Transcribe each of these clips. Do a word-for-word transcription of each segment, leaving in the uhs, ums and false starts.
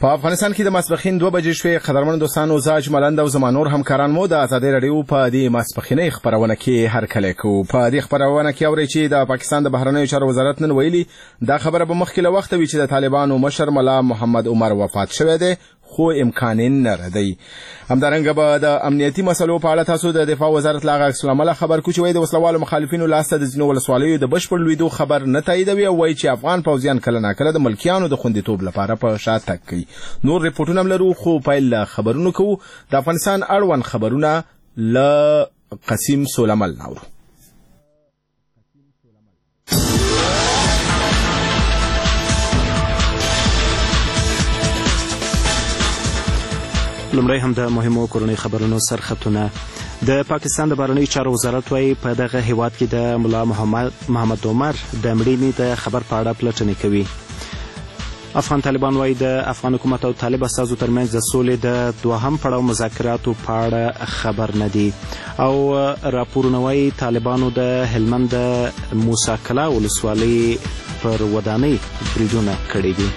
په افغانستان کې د ماسپښین دوه بجې شوې. قدرمن دوستانو، زه اجملند او زما نور همکاران مو د ازادۍ راډیو په دې ماسپښینۍ خپرونه کې هرکلی کوو. په دې خپرونه کې اورئ چې د پاکستان د بهرنیو چارو وزارت نن ویلي دا خبره به مخکې له وخته وي چې د طالبانو مشر ملا محمد عمر وفات شوی دی، خو امکان نه ردی. همدارنګه به د امنیتي مسلو په اړه تاسو د دفاع وزارت له عکس العمل خبر کو چې وایي د وسلوالو مخالفینو لاسته د ځینو ولسوالیو د بشپړ لویدو خبر نه تاییدوي او وایي چې افغان پوځیان کله ناکله د ملکیانو د خوندیتوب لپاره په شا تګ کوي. نور ریپورټونه هم لرو، خو پیل خبرونه کوو. د افغانستان اړوند خبرونه له قسیم سولمل ناورو. لمړی هم د مهمو کورنۍ خبرونو سرخطونه. د پاکستان د بهرنیو چارو وزارت وايي په دغه هیواد کې د ملا محمد محمد عمر د مړینې د خبر په اړه پلټنې کوي. افغان طالبان وايي د افغان حکومت او طالب استازو ترمنځ د سولې د دوهم پړاو مذاکراتو په اړه خبر نه دي. او راپورونه وايي طالبانو د هلمند د موسی کلا ولسوالۍ پر ودانۍ بریدونه کړي دي.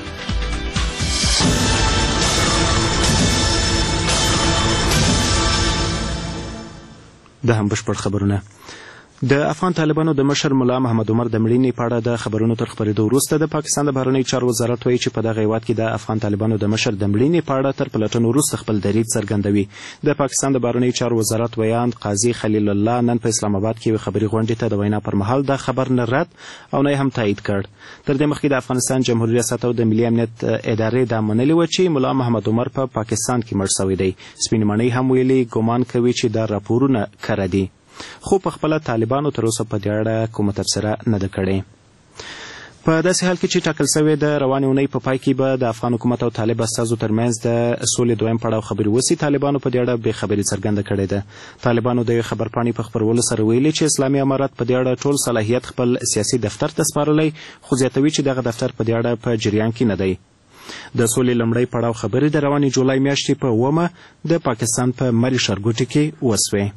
د هم بشپړ خبرونه. د افغان طالبانو د مشر ملا محمد عمر د مړینې په اړه د خبرونو تر خپرېدو وروسته د پاکستان د بهرنیو چارو وزارت وایي چې په دغه هیواد کې د افغان طالبانو د مشر د مړینې په اړه تر پلټنو وروسته خپل دریځ څرګندوي. د پاکستان د بهرنیو چارو وزارت ویاند قاضي خلیل الله نن په اسلام آباد کې یوې خبري غونډې ته د وینا پر مهال دا خبر نه رد او نه هم تایید کړ. تر دې مخکې د افغانستان جمهوریت ریاست او د ملي امنیت ادارې دا منلې وه چې ملا محمد عمر په پا پاکستان کې مړ شوی دی. سپین ماڼۍ هم ویلي ګمان کوي چې دا راپورونه کره دي، خو په خپله طالبانو تر اوسه په دې اړه کومه تبصره نه ده کړې. په داسې حال کې چې ټاکل شوې د روانې اونۍ په پای کې به د افغان حکومت او طالب استازو ترمنځ د سولې دویم پړاو خبرې وسي، طالبانو په دې اړه بې خبري څرګنده کړې ده. طالبانو د یوې خبرپاڼې په خپرولو سره ویلي چې اسلامي امارت په دې اړه ټول صلاحیت خپل سیاسي دفتر ته سپارلی، خو زیاتوي چې دغه دفتر په دې اړه په جریان کې نه دی. د سولې لومړی پړاو خبرې د روانې جولای میاشتې په اوومه د پاکستان په مري ښارګوټي کې وسوې.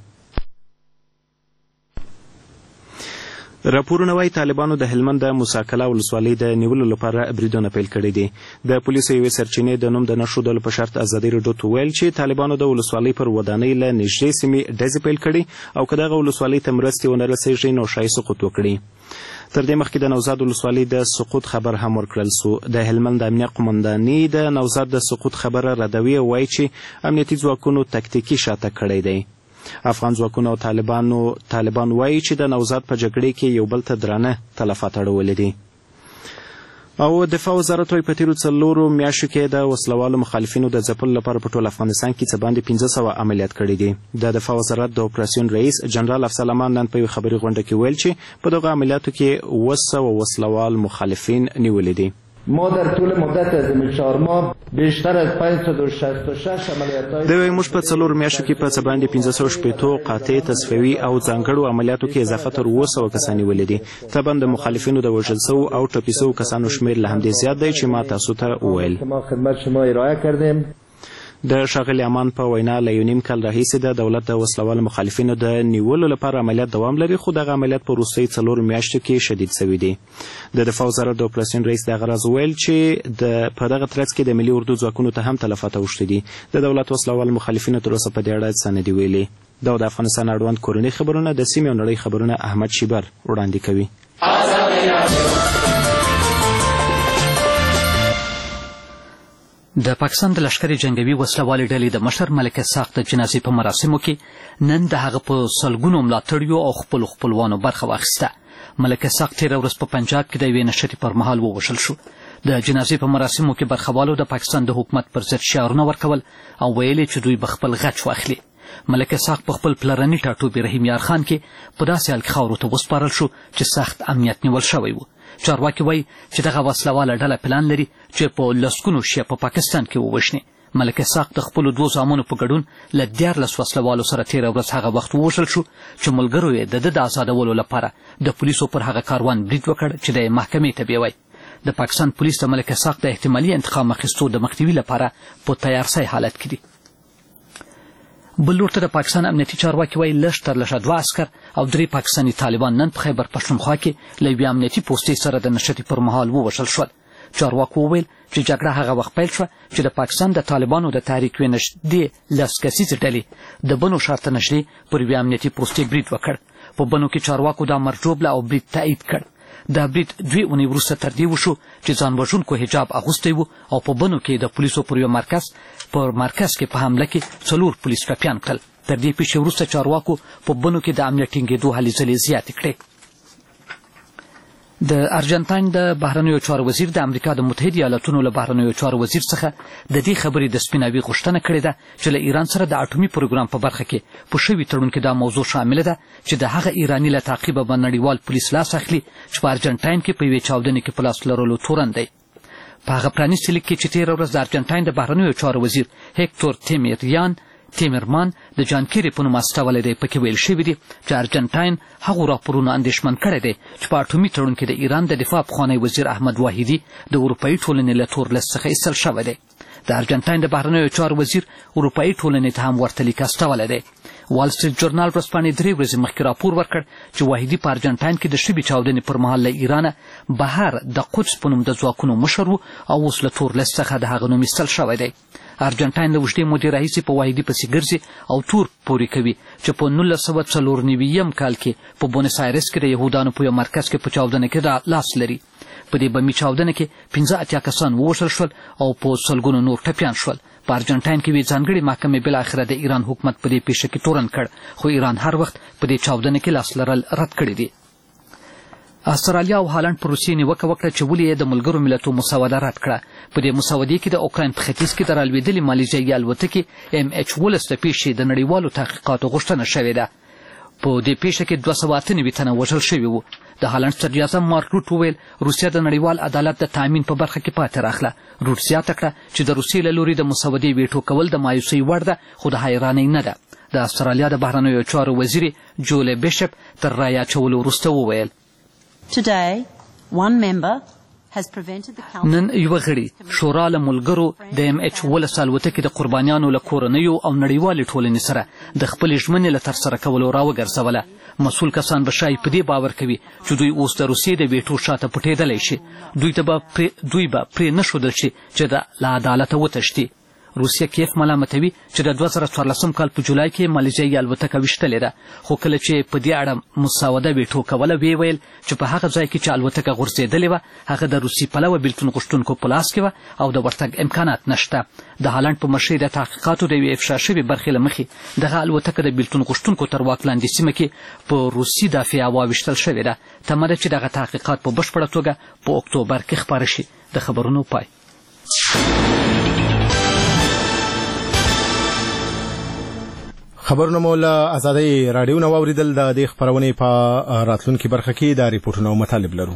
راپورونه وايي طالبانو د هلمند د موسی کلا ولسوالۍ د نیولو لپاره بریدونه پیل کړي دي. د پولیسو یوې سرچینې د نوم د نه ښودلو په شرط ازادي راډیو ته وویل چې طالبانو د ولسوالۍ پر ودانۍ له نږدې سیمې ډزې پیل کړي او که دغه ولسوالۍ ته مرستې ونه رسېږي نو ښایي سقوط وکړي. تر دې مخکې د نوزاد ولسوالۍ د سقوط خبر هم ورکړل سو. د هلمند امنیه قومنداني د نوزاد د سقوط خبره ردوي او وایي چې امنیتي ځواکونو تکتیکي شاته کړی دی. افغان ځواکونو او طالبانو طالبان وایي چې د نوزاد په جګړې کې یو بل ته درانه تلفات اړولي دي. او دفاع وزارت وايي په تیرو څلورو میاشتو کې د وسلوالو مخالفینو د ځپلو لپاره په ټول افغانستان کې څه باندې پنځه سوه عملیات کړي دي. د دفاع وزارت د اپراسیون رئیس جنرال افضل امان نن په یوې خبري غونډه کې ویل چې په دغه عملیاتو کې اوه سوه وسلوال مخالفین نیولي دي. ما در طول مدت از این چهار ماه بیشتر از پانصد و شصت و شش عملیات دوی موږ په څلور میاشتو کې په څه باندې پنځه سوه شپېتو قاطع تصفیوي او ځانګړو عملیاتو کې اضافه تر اوه سوه کسان نیولي دي. طبعا د مخالفینو د وژل سوو او ټپي سوو کسانو شمېر له همدې زیات دی چې ما تاسو ته وویل. ما خدمت شما ارائه کردیم. د ښاغلي امان په وینا له یو نیم کال راهیسې د دولت د وسلوالو مخالفینو د نیولو لپاره عملیات دوام لري، خو دغه عملیات په وروستیو څلورو میاشتو کې شدید سوي دي. د دفاع وزارت د اپراسیون رئیس دغه راز وویل چې د په دغه ترڅ کې د ملي اردو ځواکونو ته هم تلفات اوښتي دي. د دولت وسلوالو مخالفینو تر اوسه په دې اړه څه نه دي ویلي. دا د افغانستان اړوند کورنۍ خبرونه د سیمې او نړۍ خبرونه احمد شیبر وړاندې کوي. د پاکستان د لشکري جنګوي وسلوالې ډلې د مشر ملک اسحاق د جنازې په مراسمو کې نن د هغه په سلګونو ملاتړیو او خپلو خپلوانو برخه واخیسته. ملک اسحاق تېره ورځ په پنجاب کې د یوې نشرې پر مهال ووژل شو. د جنازې په مراسمو کې برخوالو د پاکستان د حکومت پر ضد شعارونه ورکول او ویل چې دوی به خپل غچ واخلي. ملک اسحاق په خپل پلرني ټاټوبي رحیم یار خان کې په داسې حال کې خاورو ته وسپارل شو چې سخت امنیت نیول شوی و. چارواکي وایي چې دغه وسلواله ډله پلان لري چې په لسګونو شیعه په پاکستان کې ووژني. ملک اسحاق د خپلو دوو زامنو په ګډون له دیارلس وسلوالو سره تېره ورځ هغه وخت ووژل شو چې ملګرو یې د ده د آزادولو لپاره د پولیسو پر هغه کاروان برید وکړ چې د یې محکمې ته بیوی. د پاکستان پولیس د ملک اسحاق د احتمالي انتقام اخیستو د مخنیوي لپاره په تیارسۍ حالت کې دي. بل لور ته د پاکستان امنیتي چارواکي وایي لږ تر لږه دوه عسکر او درې پاکستاني طالبان نن په خیبر پښتونخوا کې له یوې امنیتي پوستې سره د نښتې پر مهال ووژل شول. چارواکو وویل چې جګړه هغه وخت پیل شوه چې د پاکستان د طالبانو د تحریک نږدې لس کسیزې ډلې د بنو شرطه نژدې پر یوې امنیتي پوستې برید وکړ. په بنو کې چارواکو دا مرجوبله او برید تایید کړ. دا برید دوې اونۍ وروسته تر دې وشو چې ځان وژونکو حجاب اغوستی و او په بنو کې د پولیسو پر یو مرکز پر مرکز کې په حمله کې څلور پولیس ټپیان کړل. تر دې پیښې وروسته چارواکو په بنو کې د امنیت ټینګېدو هلې ځلې زیاتې کړې. د ارجنټاین د بهرنیو چارو وزیر د امریکا د متحده ایالاتونو له بهرنیو چارو وزیر څخه د دې خبرې د سپیناوي غوښتنه کړې ده چې له ایران سره د اټومي پروګرام په برخه کې په شوي تړون کې دا موضوع شامله ده چې د هغه ایراني له تعقیبه به نړیوال پولیس لاس اخلي چې په ارجنټاین کې په یوې چاودنې کې په لاس لرلو تورن دی. په هغه پرانیستي لیک کې چې تېره ورځ د ارجنټاین د بهرنیو چارو وزیر هیکتور تیمیریان تیمرمان د جان کیری په نوم استولی دی، پکې ویل شوي دي چې ارجنټاین هغو راپورونو اندېښمن کړی دی چې په اټومي تړون کې د ایران د دفاع پخوانی وزیر احمد واحدي د اروپایي ټولنې له تور لیست څخه ایستل شوی دی. د ارجنټاین د بهرنیو چارو وزیر اروپایي ټولنې ته هم ورته لیک استولی دی. وال سټریټ جورنال ورځپاڼې درې ورځې مخکې راپور ورکړ چې واحدي په ارجنټاین کې د شوي چاودنې پر مهال له ایرانه بهر د قدس په نوم د ځواکونو مشر و او اوس له تور لیست څخه د هغه نوم ایستل شوی دی. ارجنټاین له اوږدې مودې راهیسې په واحدي پسې ګرځي او تور پورې کوي چې په نولس سوه څلور نوي کال کې په بونس آیرس کې د یهودانو په یو مرکز کې په چاودنه کې لاس لري. په دې بمي چاودنه کې پنځه اتیا کسان ووژل شول او په سلګونو نور ټپیان شول. په ارجنټاین کې یوې ځانګړې محکمې بالاخره د ایران حکومت په دې پیښه کې تورن کړ، خو ایران هر وخت په دې چاودنه کې لاس لرل رد کړي دي. استرالیا او هالند پر روسیې نیوکه وکړه چې ولې یې د ملګرو ملتونو مسوده رد کړه. په دې مسودې کې د اوکراین په ختیځ کې د رالوېدلې مالیزیایي الوتکې ام ایچ ولس د پیښې د نړیوالو تحقیقاتو غوښتنه شوې ده. په دې پیښه کې دوه سوه اته نوي تنه وژل شوي وو. د هالند صدر اعظم مارک روټ وویل روسیه د نړیوال عدالت د تامین په برخه کې پاتې راغله. روټ زیاته کړه چې د روسیې له لوري د مسودې ویټو کول د مایوسۍ وړ ده، خو د حیرانۍ نه ده. د استرالیا د بهرنیو چارو وزیرې جولې بیشپ تر رایې اچولو وروسته وویل Today, one member has prevented the council. نن یوه غړي شورا له ملګرو د ام ایچ ولس الوتکې د قربانیانو له کورنیو او نړیوالې ټولنې سره د خپلې ژمنې له ترسره کولو راوګرځوله. مسؤل کسان به شاید په دې باور کوي چې دوی اوس د روسیې د ویټو شاته پټېدلی شي. دوی ته به دوی به پرې نه ښودل شي چې له عدالته وتښتي. روسیه کیف ملامتوي چې د دوه زره څوارلسم کال په جولای کې مالیزیایي الوتکه ویشتلې ده، خو کله چې په دې اړه مسوده ویټو کوله ویې ویل چې په هغه ځای کې چې الوتکه غورځېدلې وه هغه د روسي پلوه بېلتون غوښتونکو په لاس کې وه او د ورتګ امکانات نشته. د هالند په مشرۍ د تحقیقاتو د یوې افشا شوې برخې له مخې دغه الوتکه د بېلتون غوښتونکو تر واک لاندې سیمه کې په روسي دافعه واویشتل شوې ده. تمه ده چې دغه تحقیقات په بشپړه توګه په اکتوبر کې خپاره شي. د خبرونو پای. خبرونه مو له ازادۍ راډیو نه واوریدل. د دې خبرونې په راتلونکي برخه کې د ریپورټونو مطالب لرو.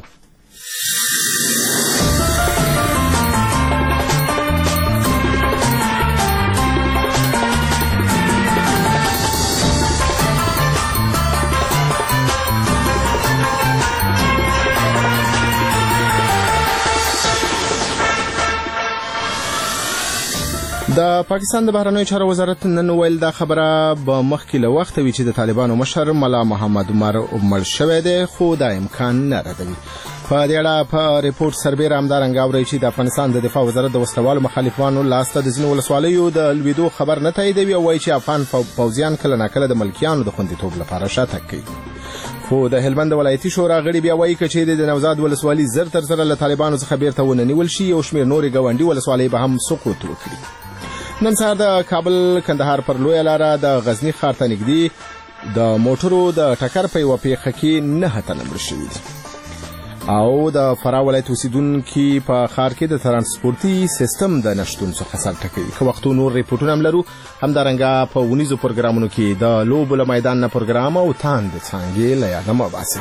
د پاکستان د بهرنیو چارو وزارت نن ویل دا خبره به مخکې له وخته وي چې د طالبانو مشر ملا محمد عمر مړ شوی دی، خو دا امکان نه ردوي. په دې اړه په ریپورت سربیره همدارنګه اورئ چې د افغانستان د دفاع وزارت د وسلوالو مخالفانو لاسته د ځینو ولسوالیو د لوېدو خبر نه تاییدوي او وایي چې افغان پوځیان کله ناکله د ملکیانو د خوندیتوب لپاره شاتګ کوي. خو د هلمند ولایتي شورا غړي بیا وایي که چیرې د نوزاد ولسوالي زر تر زره له طالبانو څخه بیرته ونه نیول شي او شمېر نورې ګاونډي ولسوالۍ به هم سقوط وکړي. نن سهار د کابل کندهار پر لویه لاره د غزني ښار ته نږدې د موټرو د ټکر په یوه پیښه کې نهه تنه مړه شوي دي او د فراه ولایت اوسیدونکي په ښار کې د ترانسپورتي سیستم د نشتون څخه سر ټکوي. که وختو نور ریپورټونه هم لرو. همدارنګه په ونیزو پروګرامونو کې د لوبو له میدان نه پروګرام او تاند څانګې له یاده مه باسئ.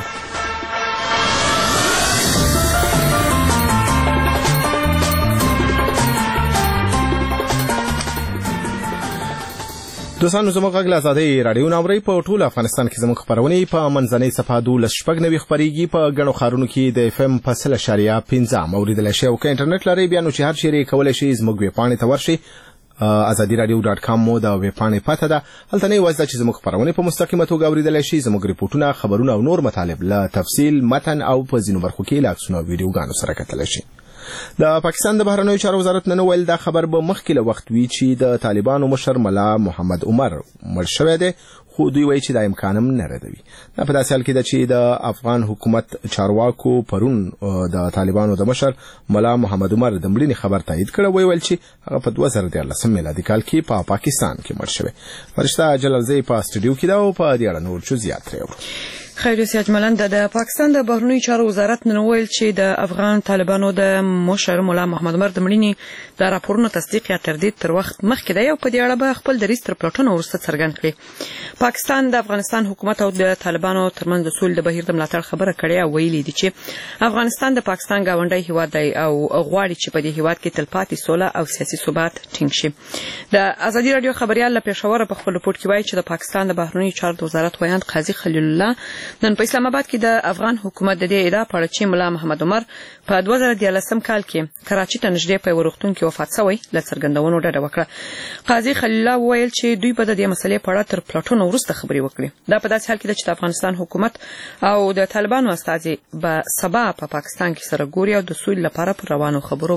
دوستانو زموږ غږ له ازادۍ راډیو نه اورئ. په ټول افغانستان کې زموږ خپرونې په منځنۍ صفحه دولس شپږ نوي خپرېږي. په ګڼو ښارونو کې د اف ام په سل اشاریه پنځه اورېدلی شئ او که انټرنیټ لرئ بیا نو چې هر چیرې کولی شئ زموږ ویبپاڼې ته ورشئ. ازادي راډیو ډاټ کام مو د ویبپاڼې پته ده. هلته نه یوازې ده چې زموږ خپرونې په مستقیمه توګه اورېدلی شئ، زموږ ریپورټونه، خبرونه او نور مطالب له تفصیل، متن او په ځینو برخو کې له عکسونو او ویډیوګانو سره کتلی شئ. د پاکستان د بهرنیو چارو وزارت نن ویل دا خبر به مخکې له وخت وی چې د طالبانو مشر ملا محمد عمر مړ شوی دی، خو دوی وایي چې دا امکان هم نه ردوي. دا په داسې حال کې ده چې د افغان حکومت چارواکو پرون د طالبانو د مشر ملا محمد عمر د مړینې خبر تایید کړ، ویل چې هغه په دوه زره دیارلسم میلادي کال کې په پا پاکستان کې مړ شوی. فرشته جلالزی په سټوډیو کې دا او په دې اړه نور څه زیات راوړو. خیر سیاج ملند د پاکستان د بهرنیو چارو وزارت نن ویل چې د افغان طالبانو د مشر مولا محمد عمر د مړینې د راپورونو تصدیق یا تردید تر وخت مخکې دی او په دې اړه به خپل دریځ تر پلټنو وروسته څرګند کړي. پاکستان د افغانستان حکومت او د طالبانو ترمنځ د سولې د بهیر د ملاتړ خبره کړې او ویلي دي چې افغانستان د پاکستان ګاونډی هیواد دی او غواړي چې په دې هیواد کې تلپاتې سوله او سیاسي ثبات ټینګ شي. د ازادي رادیو خبريال له پېښور په خپل رپورټ کې وایي چې د پاکستان د بهرنیو چارو وزارت ویاند قاضي خلیل الله نن په اسلام آباد کې د افغان حکومت د دې ادعا په اړه چې مولا محمد عمر په دوه زره دیارلسم کال کې کراچۍ ته نږدې په یو روغتون کې وفات شوی له څرګندونو ډډه وکړه. قاضي خلیل الله وویل چې دوی به د دې مسلې په اړه تر پلټنو وروسته خبرې وکړي. دا په داسې حال کې ده چې د افغانستان حکومت او د طالبانو استازي به سبا په پاکستان کې سره ګوري او د سولې لپاره پر روانو خبرو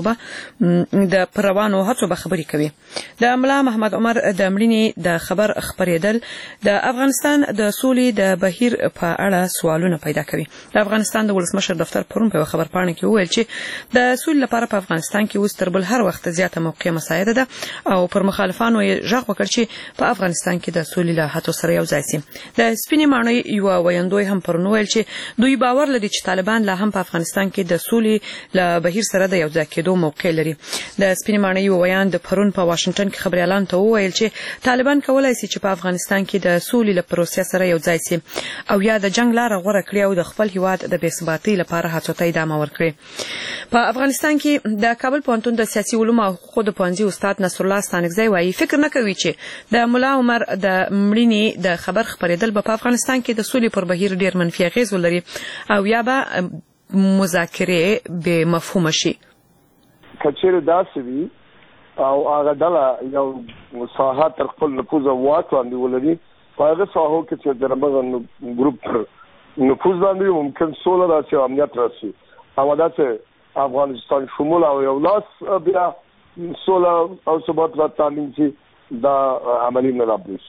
به د پر روانو هڅو به خبرې کوي. د مولا محمد عمر د مړینې د خبر خبرېدل د افغانستان د سولې د بهیر په اړه سوالونه پیدا کوي. د افغانستان د ولسمشر دفتر پرون په خبر پاڼه کې وویل چې د سولې لپاره په افغانستان کې اوس تر بل هر وخت زیاته موقع مساعده ده او پر مخالفانو یې ژغ وکړ چې په افغانستان کې د سولې له هڅو سره یو ځای شي. د سپینې ماڼۍ یو ویندوی هم پرون وویل چې دوی باور لري چې طالبان لا هم په افغانستان کې د سولې له بهیر سره د یو ځای کېدو موقع لري. د سپینې ماڼۍ یو ویاند پرون په واشنگټن کې خبريالان ته وویل چې طالبان کولای شي چې په افغانستان کې د سولې له پروسې سره یو ځای شي او یا د جنگ لار غوړه کړی او د خپل هیواد د بې ثباتۍ لپاره هڅو ته ادامه ورکړي. په افغانستان کې د کابل پوهنتون د سیاسي علومو او حقوقو د پوهنځي استاد نصر الله ستانکزی وایي فکر نه کوي چې د مولا عمر د مړینې د خبر خبرېدل به په افغانستان کې د سولې پر بهیر ډېر منفي اغېز ولري او یا به مذاکرې بې مفهومه شي. که چیرې داسې وي او هغه ډله یو ساحه تر خپل نفوذ او واک باندې ولري په هغه ساحو کې چې د همغه ګروپ پر نفوذ باندې ممکن سوله راشي او امنیت راشي. همدا چې افغانستان شمول او یو لاس بیا سوله او ثبات را تامین شي دا عملي نه رابري.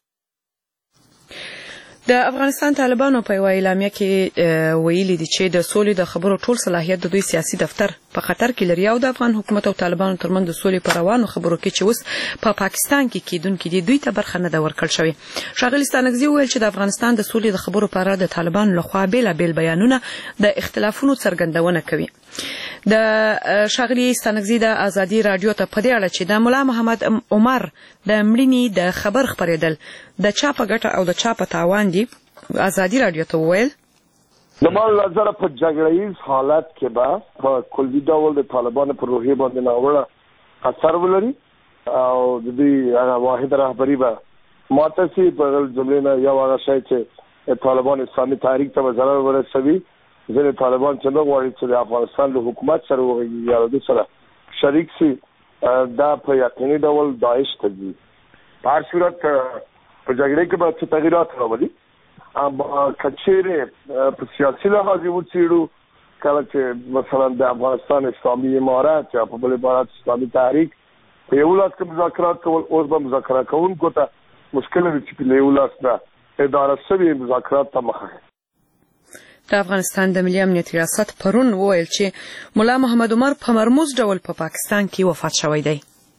د افغانستان طالبانو په یو اعلامیه کې ویلي دي چې د سولې د خبرو ټول صلاحیت د دوی سیاسي دفتر په خطر کې لري او د افغان حکومت او طالبانو ترمنځ د سولې پر روانو خبرو کې چې اوس په پا پاکستان کې کېدونکې دي دوی ته برخه نه ده ورکړل شوې. ښاغلي ستانکزي وویل چې د افغانستان د سولې د خبرو په اړه د طالبانو لخوا بېلابېل بیانونه د اختلافونو څرګندونه کوي. د ښاغلي ستانکزي د ازادي رادیو ته په دې اړه چې د مولا محمد عمر د مړینې د خبر خبرېدل د چا په ګټه او د چا په تاوان دي ازادي رادیو ته وویل د ما نظر په جګړهیز حالت کې به په کلي ډول د طالبانو پر روحیه باندې ناوړه اثر ولري او د دې هغه واحد رهبري به ماته سي په جملې نه یو هغه شی چې طالبان اسلامي تحریک ته ضرر ورسوي. ځینې طالبان چې نه غواړي چې د افغانستان له حکومت سره وغږیږي یا د سره شریک سي دا په یقیني ډول داعش ته ځي. په هر صورت په جګړه کې به څه تغیرات راولي. که چیرې په سیاسي لحاظ وڅېړو کله چې مثلا د افغانستان اسلامي امارات یا په بل عبارت اسلامي تحریک په یو لاس کې مذاکرات کول اوس به مذاکره کوونکو ته مشکل وي چې په یو لاس نه اداره شوي مذاکرات ته مخه. د افغانستان د ملي امنیت ریاست پرون وویل چې مولا محمد عمر په مرموز ډول په پا پاکستان کې وفات شوی دی.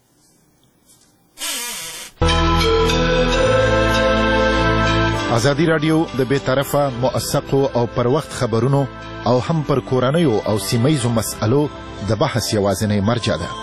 ازادي رادیو د بې طرفه موثقو او پر وخت خبرونو او هم پر کورنیو او سیمهیزو مسألو د بحث یوازینی مرجع ده.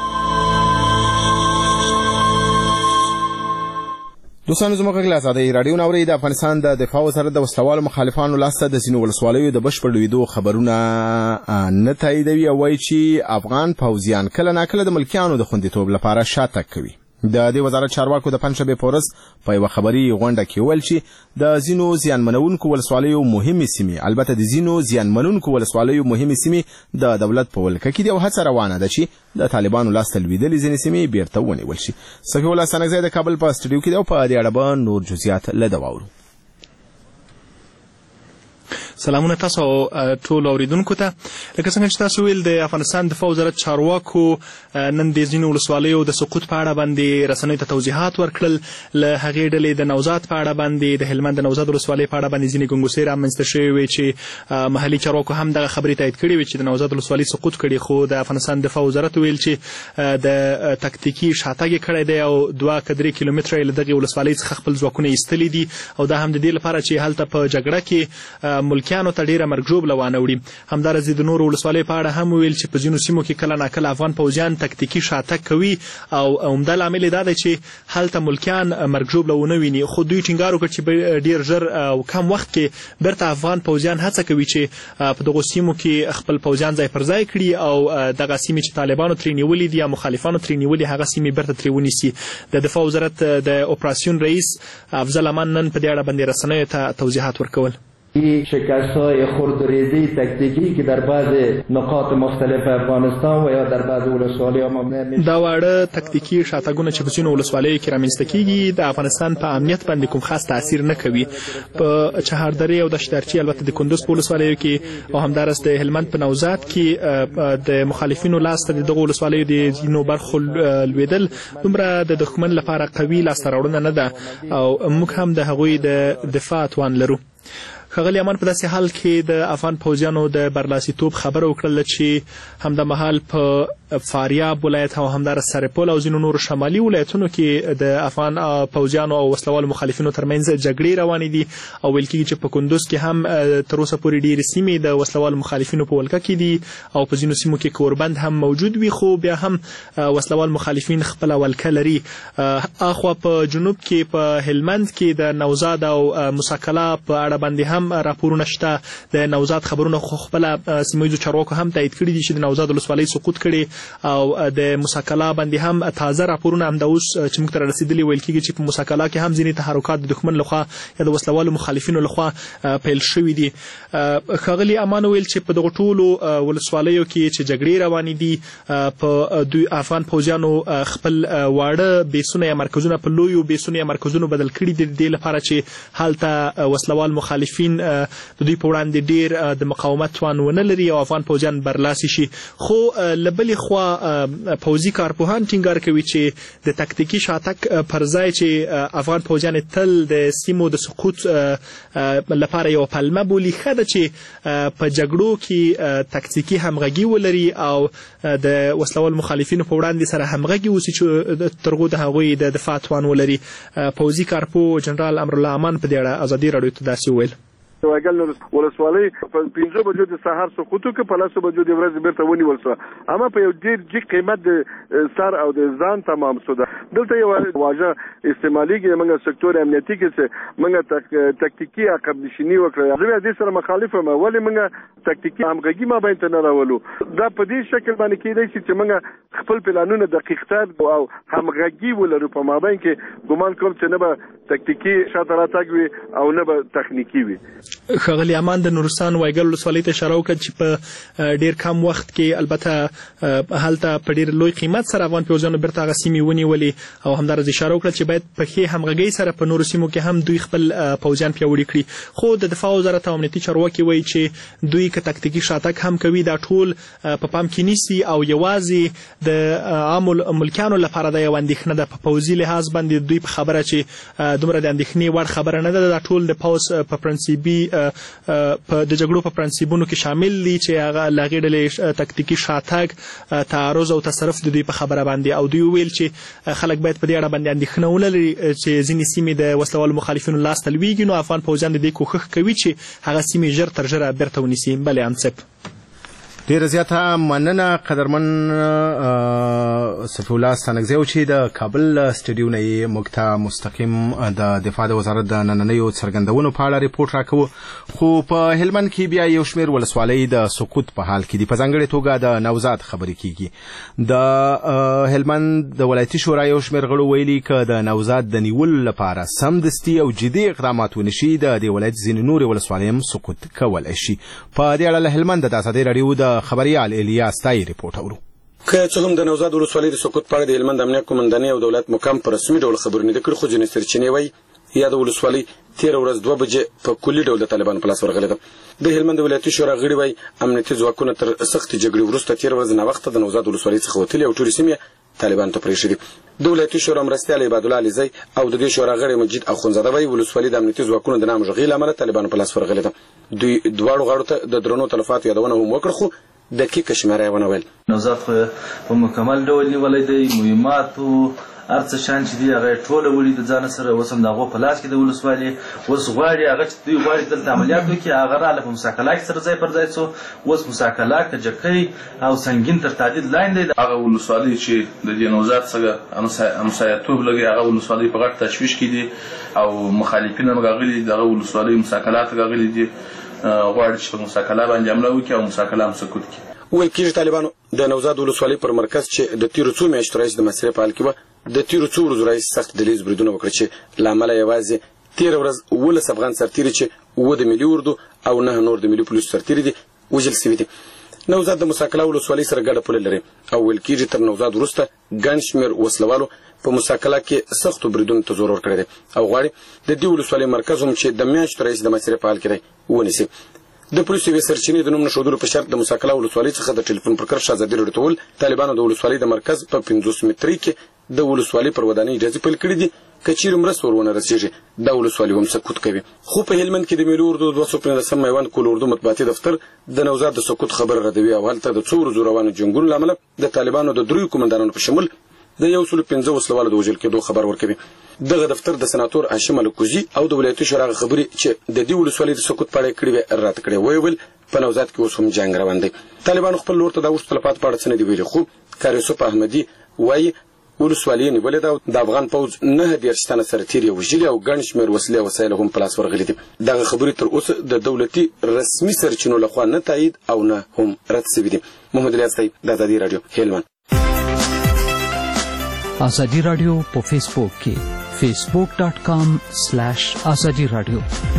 دوستانو زموږ غږ له ازادي رادیو نه اورئ. د افغانستان د دفاع وزارت د وسلوالو مخالفانو لاسته د ځینو ولسوالیو د بشپړ لویدو خبرونه نه تاییدوي او وایي چې افغان پوځیان کله ناکله د ملکیانو د خوندیتوب لپاره شاتګ کوي. د دې وزارت چارواکو د پنځشنبې په ورځ په یوه خبري غونډه کې وویل چې د ځینو زیانمنونکو ولسوالیو مهمې سیمې البته د ځینو زیانمنونکو ولسوالیو مهمې سیمې د دولت په ولکه کې دي او هڅه روانه ده چې د طالبانو لاسته لوېدلې ځینې سیمې بیرته ونیول شي. صفي الله ستانکزی د کابل په سټوډیو کې دی او په دې اړه به نور جزئیات له ده واورو. سلامونه تاسو ټول اوریدونکو ته. لکه څنګه چې تاسو ویل د افغانستان دفاع وزارت چارواکو نن د ځینو ولسوالیو د سقوط په اړه باندې رسنیو ته توضیحات ورکړل. له هغې ډلې د نوزاد په اړه باندې د هلمند د نوزاد ولسوالۍ په اړه باندې ځینې ګنګوسې رامنځته شوې وې چې محلي چارواکو هم دغه خبرې تایید کړې وې چې د نوزاد ولسوالۍ سقوط کړي، خو د افغانستان دفاع وزارت ویل چې د تکتیکي شاتګ یې کړی دی او دوه که درې کیلومتره یې له دغې ولسوالۍ څخه خپل ځواکونه ایستلي دي او دا هم د دې لپاره چې هلته په جګړه کې ملکیانو ته ډېره مرګ ژوبله وانه وړي. همداراز د نورو ولسوالیو په اړه هم ویل چې په ځینو سیمو کې کله ناکله افغان پوځیان تکتیکي شاتګ کوي او عمده لامل یې دا دی چې هلته ملکیان مرګ ژوبله ونه ویني، خو دوی ټینګار وکړ چې ډېر ژر او کم وخت کې بیرته افغان پوځیان هڅه کوي چې په دغو سیمو کې خپل پوځیان ځای پر ځای کړي او دغه سیمې چې طالبانو ترې نیولي دي یا مخالفانو ترې نیولي هغه سیمې بیرته ترې ونیسي. د دفاع وزارت د اپراسیون رئیس افضل امان نن په دې اړه باندې رسنیو ته توضیحات ورکول. این شکست‌های خرد و ریزی تکتیکی که در بعض نقاط مختلف افغانستان و یا در بعض ولسوالی‌ها ممنوع میشه. دا واړه تکتیکي شاتګونه چې په ځینو ولسوالیو کې رامنځته کیږي د افغانستان په امنیت باندې کوم خاص تاثیر نه کوي. په چهاردرې او دشتارچي البته د کندوز په ولسوالیو کې او همداراز د هلمند په نوزاد کې د مخالفینو لاس ته دغه ولسوالیو د ځینو برخو لوېدل دومره د دښمن لپاره قوي لاسته راوړنه نه ده او موږ هم د هغوی د دفاع توان لرو. ښاغلي امان په داسې حال کې د افغان پوځیانو د برلاسیتوب خبره وکړله چې همدمهال په فاریاب ولایت او همداراز سرپل او ځینو نورو شمالي ولایتونو کې د افغان پوځیانو او وسلوالو مخالفینو ترمنځ جګړې روانې دي او ویل کېږي چې په کندوز کې هم تر اوسه پورې ډېرې سیمې د وسلوالو مخالفینو په ولکه کې دي او په ځینو سیمو کې کوربند هم موجود وي، خو بیا هم وسلوال مخالفین خپله ولکه لري. اخوا په جنوب کې په هلمند کې د نوزاد او مسکله په اړه باندې هم راپورونه شته. د نوزاد خبرونه خو خپله سیمه ییزو چارواکو هم تایید کړي دي چې د نوزاد ولسوالۍ سقوط کړي او د مسکله باندې هم تازه راپورونه همدا اوس چې موږ ته رارسېدلي ویل کېږي چې په مسکله کې هم ځینې تحرکات د دښمن لخوا یا د وسلوالو مخالفینو لخوا پیل شوي دي. ښاغلي امان ویل چې په دغو ټولو ولسوالیو کې چې جګړې روانې دي په دوی افغان پوځیانو خپل واړه بیسونه یا مرکزونه په لویو بیسونو یا مرکزونو بدل کړي دي د دې لپاره چې هلته وسلوال مخالفین د دوی په وړاندې ډېر د مقاومت توان ونه لري او افغان پوځیان برلاسي شي. خو له بلې خوا پوځي کارپوهان ټینګار کوي چې د تکتیکي شاتګ پر ځای چې افغان پوځیان تل د سیمو د سقوط لپاره یو پلمه بولي، ښه ده چې په جګړو کې تکتیکي همغږي ولري او د وسلوال مخالفینو په وړاندې سره همغږي اوسي چې تر هغو د هغوی د دفاع توان ولري. پوځي کارپوه جنرال امرالله امان په دې اړه ازادي راډیو ته داسې وویل. واګل ولسوالۍ په پنځه بجو د سهار سقوط وکړ، په لسو بجو د ورځې بیرته ونیول شوه. اما په یو ډېر جګ قیمت د سر او د ځان تمام شو. دلته یو واژه استعمالیږي موږ سکتور امنیتي کې چې موږ تکتیکي عقب نشیني وکړه. زه دې سره مخالف یم، ولې موږ تکتیکي همغږي ما بین ته نه راولو. دا په دې شکل باندې کېدای شي چې موږ خپل پلانونه دقیقتر او همغږي ولرو په مابین کې. ګمان کوم چې نه به تکتیکي شاته راتګ وي او نه به تخنیکي وي. ښاغلي امان د نورستان وایګل ولسوالۍ ته اشاره وکړه چې په ډېر کم وخت کې البته هلته په ډېر لوی قیمت سره افغان پوځیانو بیرته هغه سیمې ونیولې او همداراز اشاره وکړه چې باید په ښې همغږۍ سره په نورو سیمو کې هم دوی خپل پوځیان پیاوړي کړي. خو د دفاع وزارت او امنیتي چارواکي وایي چې دوی که تکتیکي شاتګ هم کوي دا ټول په پام کې نیسي او یوازې د عامو ملکیانو لپاره دا یو اندېښنه ده. په پوځي لحاظ باندې دوی په خبره چې دومره د اندېښنې وړ خبره نه ده. دا ټول د پوځ په پرنسیبي په د جګړو په پرنسیبونو کې شامل دي چې هغه له هغې ډلې تکتیکي شاتګ تعرض او تصرف د دوی په خبره باندې. او دوی ویل چې خلک باید په دې اړه باندې اندېښنه ولري چې ځینې سیمې د وسلوالو مخالفینو لاس ته لویږي، نو افغان پوځیان د دې کوښښ کوي چې هغه سیمې ژر تر ژره بیرته ونیسي. بلې انصب ډیره زیاته مننه قدرمن صفی الله ستانکزی چې د کابل سټډیو نه یې موږ ته مستقیم د دفاع د وزارت د نننیو څرګندونو په اړه ریپورټ راکوو. خو په هلمند کې بیا یو شمېر ولسوالۍ د سقوط په حال کې دي. په ځانګړې توګه د نوزاد خبرې کېږي. د هلمند د ولایتي شورا یو شمېر غړو ویلي که د نوزاد د نیولو لپاره سمدستي او جدي اقدامات ونشي د دې ولایت ځینې نورې ولسوالۍ هم سقوط کولی شي. په دې اړه له هلمند د ازادۍ راډیو د خبریال الیاس تای ریپورټ اورو. که څه هم د نوزاد ولسوالۍ د سقوط په اړه د هلمند امنیه قومندانۍ او دولت مقام په رسمي ډول خبرونه کړي، خو ځینې سرچینې وایي یا د ولسوالۍ تیر ورځ دوه بجې په کلي ډول د طالبانو په لاس ورغلې ده. د هلمند ولایتي شورا غړي وایي امنیتي ځواکونه تر سختې جګړې وروسته تیر ورځ ناوخته د نوزاد ولسوالۍ څخه وتلي او ټولې سیمې طالبانو ته پرېښې دي. د ولایتي شورا مرستیال عبادالله علیزی او د دې شورا غړی مجید اخونزاده وایي ولسوالي د امنیتي ځواکونو د نامغږۍ له امله طالبانو په لاس ورغلې ده. دوی دواړو غاړو ته د درنو تلفاتو یادونه هم وکړه خو دقیقه شمېره یې ونه ویل. نوزاد خو په مکمل ډول نیولی دی، مهماتو هر څه شیان چې دي هغه یې ټوله وړي د ځانه سره. اوس هم د هغو په لاس کې د ولسوالي اوس غواړي هغه چې دوی غواړي دلته عملیات وکړي هغه راغله په موسی کلاک سره ځای پر ځای څو. اوس موسی کلاک کجکۍ او سنګین تر تعدید لاندې دی. هغه ولسوالۍ چې د دې نوزاد څخه همسایه‌توب لري هغه ولسوالۍ په غټ تشویش کې دي او مخالفین هم راغلي دي. دغه ولسوالۍ موسی کلاک راغلي دي، غواړي چې په موسی کلاک باندې حمله وکړي او موسی کلاک هم سقوط کړي. ویل کېږي طالبانو د نوزاد ولسوالۍ پر مرکز چې د تیرو څو میاشتو راهیسې د محاصرې په حال کې وه د تیرو څو ورځو راهیسې سخت دلیز بریدونه وکړه چې له امله یوازې تېره ورځ اوولس افغان سرتیري چې اووه د ملي اردو او نهه نور د ملي پولیسو سرتیري دي وژل سوي دي. نوزاد د موسی کلاک ولسوالۍ سره ګډه پوله لري او ویل کېږي تر نوزاد وروسته ګڼ شمېر وسلوالو په موسی کلاک کې سختو بریدونو ته زور ورکړی دی او غواړي د دې ولسوالۍ مرکز هم چې د میاشتو راهیسې د محاصرې په حال کې دی ونیسي. د پولیسو یوې سرچینې د نوم نښودلو په شرط د موسی کلاک ولسوالۍ څخه د ټلیفون پر کرښه ازادي راډیو ته وویل طالبانو د ولسوالۍ د مرکز په پنځوس مترۍ کې د ولسوالۍ پر ودانۍ ډزې پیل کړي دي. که چیرې مرسته ور ونه رسېږي دا ولسوالي هم سقوط کوي. خو په هلمند کې د ملي اردو دوه سوه پنځلسم میوند کل اردو مطبوعاتي دفتر د نوزاد د سقوط خبر ردوي او هلته د څو ورځو روانو جنګونو له امله د طالبانو د دریو قومندانانو په شمول د یو سلو پنځه وسلوالو د وژل کېدو خبر ورکوي. دغه دفتر د سناتور هاشم الکوزي او د ولایتي شورا خبري چې د دې ولسوالۍ د سقوط په اړه کړي وې رد کړې وی ویل په نوزاد کې اوس هم جنګ روان دی. طالبانو خپل لور ته د اوښتو تلفات په اړه څه نه دي ویلي خو کار یوسف احمدي وایي ولسوالي یې نیولې ده او د افغان پوځ نهه دېرش تنه سرتیري یې وژلي او ګڼ شمېر وسلې او وسایل هم په لاس ورغلي دي. دغه خبرې تر اوسه د دولتي رسمي سرچینو لخوا نه تایید او نه هم رد سوي دي. محمد الیاس طیب د ازادي راډیو هلمند. ازادي راډیو په فیسبوک کې facebook dot com slash azadi radio.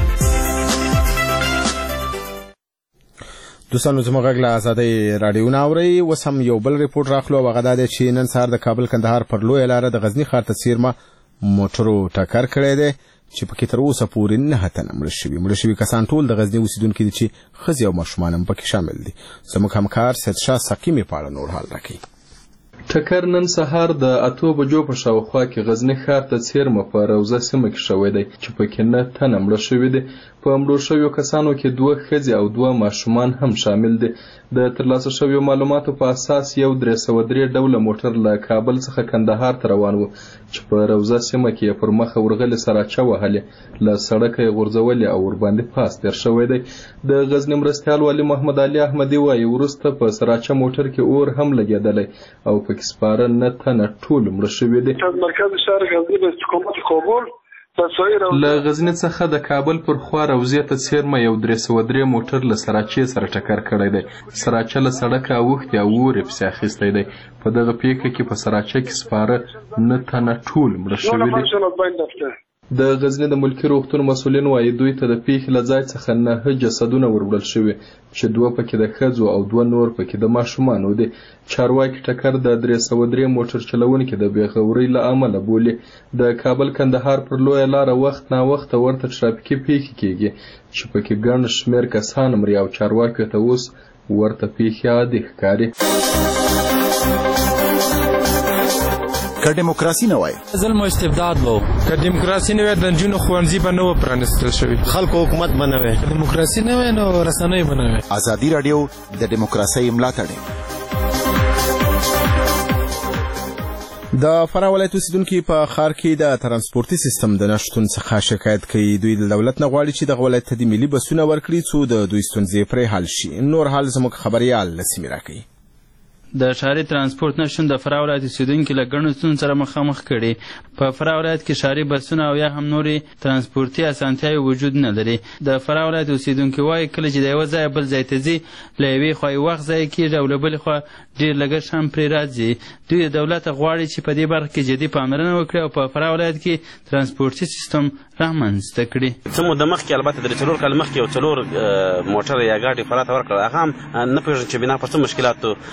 دوستانو زموږ غږ له ازادۍ راډیو نه اورئ. اوس هم یو بل ریپورټ راخلو او هغه دا دی چې نن سهار د کابل کندهار پر لویه لاره د غزني ښار ته څیرمه موټرو ټکر کړی دی چې پکې تر اوسه پورې نهه تنه مړه شوي. مړه شوي کسان ټول د غزني اوسېدونکي دي چې ښځې او ماشومان هم پکې شامل دي. زموږ همکار سیدشاه سقیمې په اړه نور حال راکوي. ټکر نن سهار د اتو بجو په شاوخوا کې غزني ښار ته څیرمه په روضه سیمه کې شوی دی چې پکې نه تنه مړه شوي دي. په مړو شویو کسانو کې دوه ښځې او دوه ماشومان هم شامل دي. د ترلاسه شویو معلوماتو په اساس یو درې سوه درې ډوله موټر له کابل څخه کندهار ته روان و چې په روضه سیمه کې یې پر مخه ورغلې سراچه وهلې، له سړکه یې غورځولې او ورباندې پاس تېر شوی دی. د غزني مرستیال والي محمد علي احمدي وایي وروسته په سراچه موټر کې اور هم لګېدلی او پکې سپاره نه تنه ټول مړه شوي دي. مرکز شهر غزني به استقامت کابل له غزني څخه د کابل پر خوا روضې ته څیرمه یو درې سوه درې موټر له سراچې سره ټکر کړی دی. سراچه له سړکه اوښتې او اور یې پسې اخیستی دی. په دغه پیښه کې په سراچه کې سپاره نه تنه ټول مړه شوي دي. د غزني د ملکي روغتون مسؤلین وایي دوی ته د پیښې له ځای څخه نهه جسدونه وروړل شوي چې دوه پکې د ښځو او دوه نور پکې د ماشومانو دي. چارواکي ټکر د درې سوه درې موټر چلونکي د بېغورۍ له امله بولي. د کابل کندهار پر لویه لاره وخت ناوخته ورته ټرافیکي پیښې کېږي چې پکې ګڼ شمېر کسان مري او چارواکیو ته اوس ورته پیښې عادي ښکاري. که دیموکراسي نه وای ظلم او استبداد وو، که دیموکراسي نه وای د نجونو ښوونځي به نه و پرانیستل شوي، خلکو حکومت به نه وای، دیموکراسي نه وای نو رسنۍ به نه وای. ازادي راډیو د دیموکراسۍ ملاتړ. د فراه ولایت اوسیدونکي په ښار کې د ترانسپورتي سیستم د نشتون څخه شکایت کوي. دوی د دولت نه غواړي چې دغه ولایت ته د ملي بسونه ورکړي څو د دوی ستونزې پرې حل شي. نور حال زموږ خبریال لسیمې راکوي. د ښاري ترانسپورت نشتون د فراه ولایت اوسیدونکي له ګڼو ستونزو سره مخامخ کړي. په فراه ولایت کې ښاري بسونه او یا هم نورې ترانسپورتي اسانتیاوې وجود نه لري. د فراه ولایت اوسیدونکي وایي کله چې د یوه ځایه بل ځای ته ځي له یوې خوا یې وخت ضایع کېږي او له بلې خوا ډېر لګښت هم پرې راځي. دوی د دولت غواړي چې په دې برخه کې جدي پاملرنه وکړي او په فراه ولایت کې ترانسپورتي سیستم رامنځته کړي. څه موده مخکې البته درې څلور کاله مخکې یو څلور موټر یا ګاډي فراه ته ورکړل، هغه هم نه پوهېږم چې بنا پر څه مشکلاتو اوس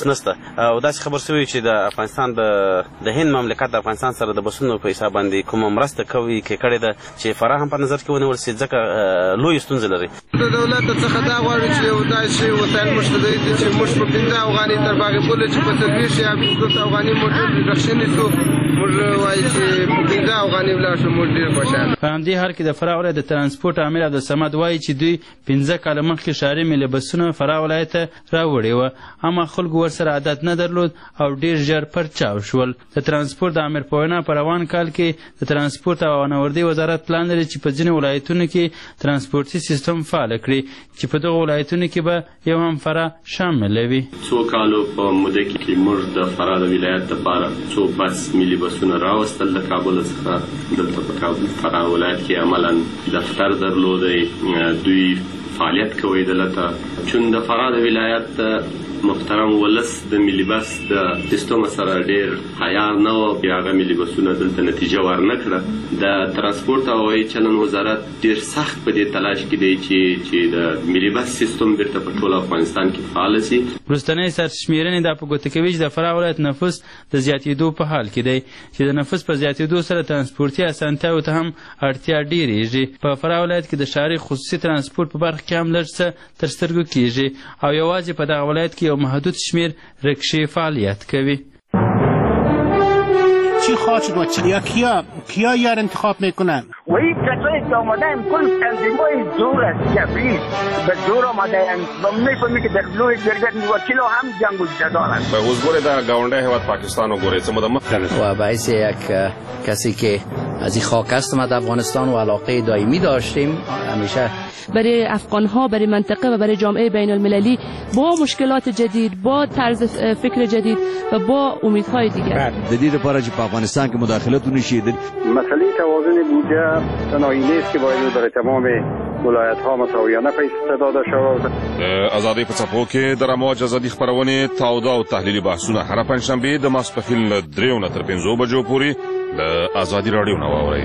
نشته او داسې خبر شوی چې د افغانستان د هند مملکت د افغانستان سره د بسونو په حساب باندې کومه مرسته کوي کې کړې ده چې فراه هم په نظر کې ونیول شي ځکه لوی ستونزې لري. د دولت څخه دا غواړي چې یو داسې وسایل موږ ته دی چې موږ په پنځه افغانۍ تر باغې پورې چې په څلوېښت یا پنځوس افغانۍ موږ ډېر شو موږ وایي چې په پنځه افغانۍ ولاړ شو موږ ډېر خوشحاله. په همدې حال کې د فراه ولایت د ترانسپورټ امیر عبدالصمد وایي چې دوی پنځه کاله مخکې ښاري ملي بسونه فراه ولایت ته راوړي وه اما خلکو ورسره عادت نه درلود او ډېر ژر پرچاو شول. د ترانسپورټ د امیر په وینا په روان کال کې د ترانسپورټ او هوانوردۍ وزارت پلان لري چې په ځینو ولایتونو کې ترانسپورټي سیستم فعال کړي چې په دغو ولایتونو کې به یو هم فراه شامله وي. څو کالو په موده کې موږ د فراه د ولایت لپاره څو بس ملي بسونه راوستل د کابل څخه دلته په کابل فراه ولایت کې عملا دفتر درلودی دوی فعالیت کوي دلته چون د فراه د ولایت محترم ولس د ملي بس د سیستم سره ډېر عیار نه و بیا هغه ملي بسونه دلته نتیجه ورنه کړه. د ترانسپورټ او هوایي چلند وزارت ډېر سخت په دې تلاش کې دی چې چې د ملي بس سیستم بیرته په ټول افغانستان کې فعال شي. وروستنۍ سرشمېرنې دا په ګوته کوي چې د فراه ولایت نفوس د زیاتېدو په حال کې دی چې د نفوس په زیاتېدو سره ترانسپورټي اسانتیاوو ته هم اړتیا ډېرېږي. په فراه ولایت کې د ښاري خصوصي ترانسپورټ په برخه کې هم لږ څه تر سترګو کېږي او یوازې په دغه ولایت کې یو محدود شمیر رکشې فعالیت کوي. چی خواهد شد و چیا کیا کیا یار انتخاب میکنن؟ و این کسایی که آمدن کل تنظیمای زور است جبری به زور آمدن و میفهمی که در بلوی جرگت وکیل هم جنگ و جدال است. به حضور در گاونده هوات پاکستان و گوره چه مدام و باعث یک کسی که از این خاک هستم از افغانستان و علاقه دائمی داشتیم همیشه برای افغان‌ها برای منطقه و برای جامعه بین المللی با مشکلات جدید با طرز فکر جدید و با امیدهای دیگر جدید لپاره چې په افغانستان کې مداخلت ونشي. مسئله توازن بودجه تنهایی نیست که باید در تمام ولایت‌ها مساویانه پیش داده شود. آزادی په څپو کې د رموج ازادي خپرونې تاوده او تحلیلي بحثونه هر پنځشنبه د ماسپښین له دریو نه تر پنځو بجو پورې د آزادي راډیو نه واورئ.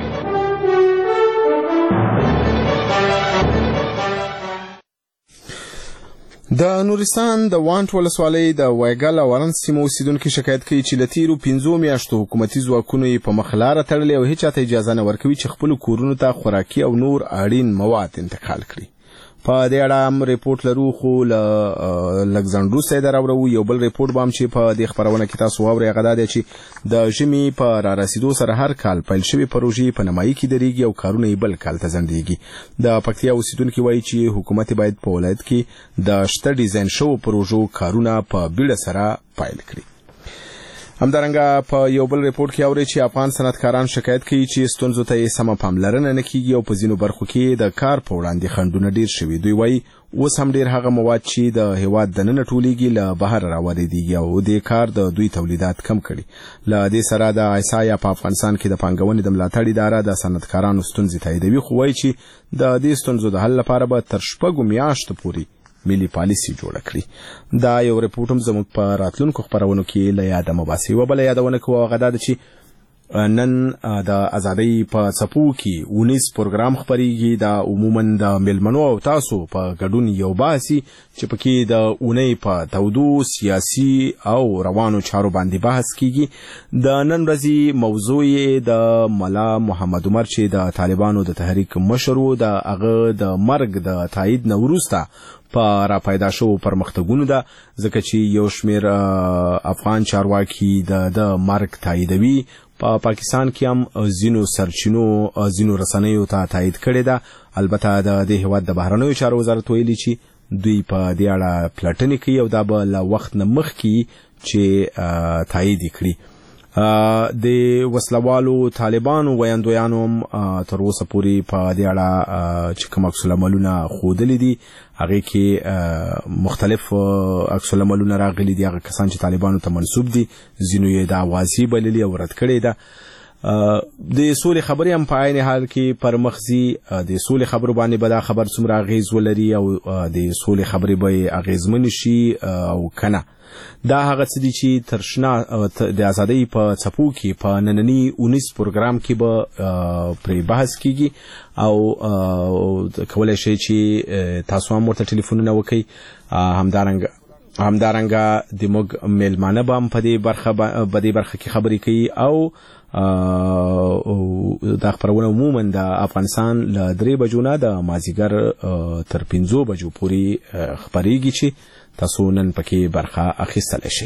د نورستان د وانټ ولسوالۍ د وایګل او ورن سیمو اوسیدونکي شکایت کوي چې له تیرو پنځو میاشتو حکومتي ځواکونو یې په مخ لاره تړلې او هیچا ته اجازه نه ورکوي چې خپلو کورونو ته خوراکي او نور اړین مواد انتقال کړي. په دې اړه هم ریپورټ لرو خو له لږ ځنډ وروسته یې دراوړو. یو بل ریپورټ به هم چې په دې خپرونه کې تاسو واورئ هغه دا دی چې د ژمي په رارسېدو سره هر کال پیل شوې پروژې په نیمایي کې درېږي او کارونه یې بل کال ته ځنډېږي. د پکتیا اوسیدونکي وایي چې حکومت باید په ولایت کې د شته ډیزاین شوو پروژو کارونه په بیړه سره پیل کړي. همدارنګه په یو بل ریپورټ کې اوري چې افغان صنعتکاران شکایت کوي چې ستونزو ته یې سمه پاملرنه نه کیږي او په ځینو برخو کې د کار په وړاندې خنډونه ډیر شوي. دوی وایي اوس هم ډیر هغه مواد چې د هیواد دننه ټولیږي له بهر راوړېږي او دې کار د دوی تولیدات کم کړي. له دې سره د ایسایا په افغانستان کې د پانګونې د ملاتړ اداره د صنعتکارانو ستونزې تاییدوي خو وایي چې د دې ستونزو د حل لپاره به تر شپږو میاشتو پورې ملي پالیسي جوړه کړي. دا یو ریپورټ هم زموږ په راتلونکو خپرونو کې له یاده مباسي و بله یادونه کوو هغه دا ده چې نن د ازادۍ په څپو کې اونیس پروګرام خپریږي. دا عموما د میلمنو او تاسو په ګډون یو باسي چې پکې د اونۍ په تودو سیاسي او روانو چارو باندې بحث کیږي. د نن ورځې موضوع د ملا محمد عمر چې د طالبانو د تحریک مشر و د هغه د مرګ د تایید نه وروسته په را پیدا شو پرمختګونو ده ځکه چې یو شمیر افغان چارواکي د د مرګ تاییدوي. په پاکستان کې هم ځینو سرچینو ځینو رسنیو ته تایید کړې ده. البته د دې هیواد د بهرنیو چارو وزارت ویلي چې دوی په دې اړه پلټنې کوي او دا به له وخت نه مخکې چې تایید کړي. د وسلوالو طالبانو ویاندویانو هم تر اوسه پورې په دې اړه چې کوم عکس العملونه ښودلي دي هغې کې مختلف عکس العملونه راغلي دي. هغه کسان چې طالبانو ته منسوب دي ځینو یې د اوازي بللي او رد کړې ده. د سولې خبرې هم په عین حال کې پر مخ ځي. د سولې خبرو باندې به دا خبر څومره اغېز ولري او د سولې خبرې به اغېزمنې شي او که نه. دا هغه څه دي چې تر شنه د ازادۍ په څپو کې په ننني اونیس پروګرام کې به پرې بحث کیږي او کولی شئ چې تاسو هم ورته ټلیفونونه وکړئ. همدارنګه همدارنګه د موږ میلمانه به هم په دې برخه په دې برخه کې خبرې کوي او دا خبرونه عموما د افغانستان له درې بجو نه د مازیګر تر پنځو بجو پورې خبرېږي چې تاسو نن پکې برخه اخیستلی شئ.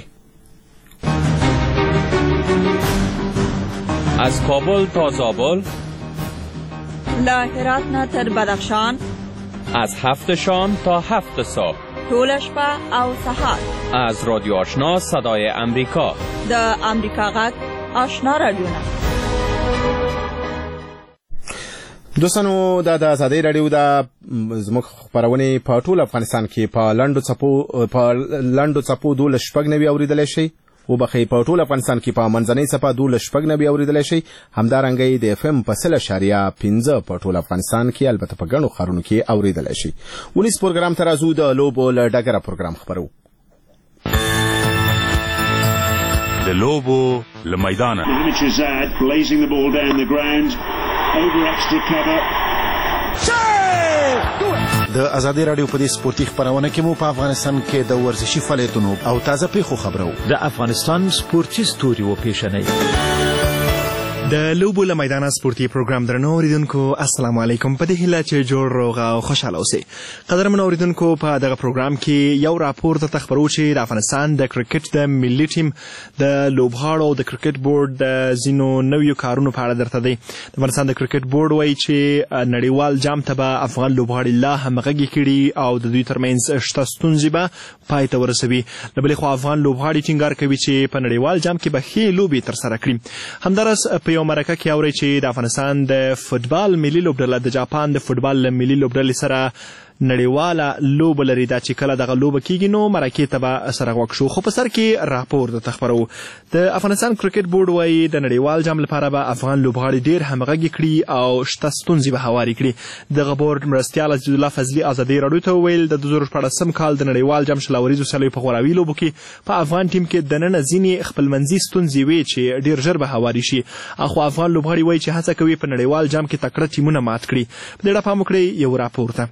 از کابل تا زابل، له هرات نه تر بدخشان، از هفت شام تا هفت صبح، ټوله شپه او سهار، از رادیو آشنا صدای امریکا، د امریکا غږ آشنا رادیوونه. دوستانو دا د ازادۍ راډیو د زموږ خپرونې په ټول افغانستان کې په لنډو څپو په لنډو څپو دولس شپږ نوي اورېدلی شئ، وبخئ په ټول افغانستان کې په منځنۍ څپه دولس شپږ نوي اورېدلی شئ، همدارنګه د اف ام په سل اشاریه پنځه په ټول افغانستان کې البته په ګڼو ښارونو کې اورېدلی شئ. ونیس پروګرام ته راځو، د لوبو له ډګره پروګرام خپرو. د لوبو له میدانه د ازادۍ راډیو په دې سپورتي خپرونه کې مو په افغانستان کې د ورزشي فعالیتونو او تازه پیښو خبرو. د افغانستان سپورتي ستوري و پیشنۍ د لوبو له میدانه سپورتي پروګرام درنو اوریدونکو السلام علیکم. په دې هیله چې جوړ روغ او خوشاله اوسئ. قدرمنو اوریدونکو په دغه پروګرام کې یو راپور ته خبرو چې د افغانستان د کرکټ د ملي ټیم د لوبغاړو او د کرکټ بورډ د ځینو نویو کارونو په اړه درته دی. د افغانستان د کرکټ بورډ وایي چې نړیوال جام ته به افغان لوبغاړي لا همغږي کړي او د دوی ترمنځ شته ستونزې به پای ته ورسوي. له بلې خوا افغان لوبغاړي ټینګار کوي چې په نړیوال جام کې به ښې لوبې ترسره کړي. همداراز په یو مرکه کې اوري چې د افغانستان د فوتبال ملي لوبډله د جاپان د فوتبال ملي لوبډلې سره نړیواله لوبه لري. دا چې کله دغه لوبه کیږي نو مرکې ته به سره غوږ شو. خو په سر کې راپور درته خپرو. د افغانستان کرکټ بورډ وایي د نړیوال جام لپاره به افغان لوبغاړي ډېر همغږي کړي او شته ستونزې به هوارې کړي. دغه بورډ مرستیال عزیزالله فضلي ازادۍ راډیو ته وویل د دوه زره شپاړسم کال د نړیوال جام شل اوریزو سیالیو په غوراوي لوبو کې په افغان ټیم کې دننه ځینې خپلمنځي ستونزې وې چې ډېر ژر به هوارې شي. اخو افغان لوبغاړي وایي چې هڅه کوي په نړیوال جام کې تکړه ټیمونه مات کړي. په دې اړه پام وکړئ یو راپور ته.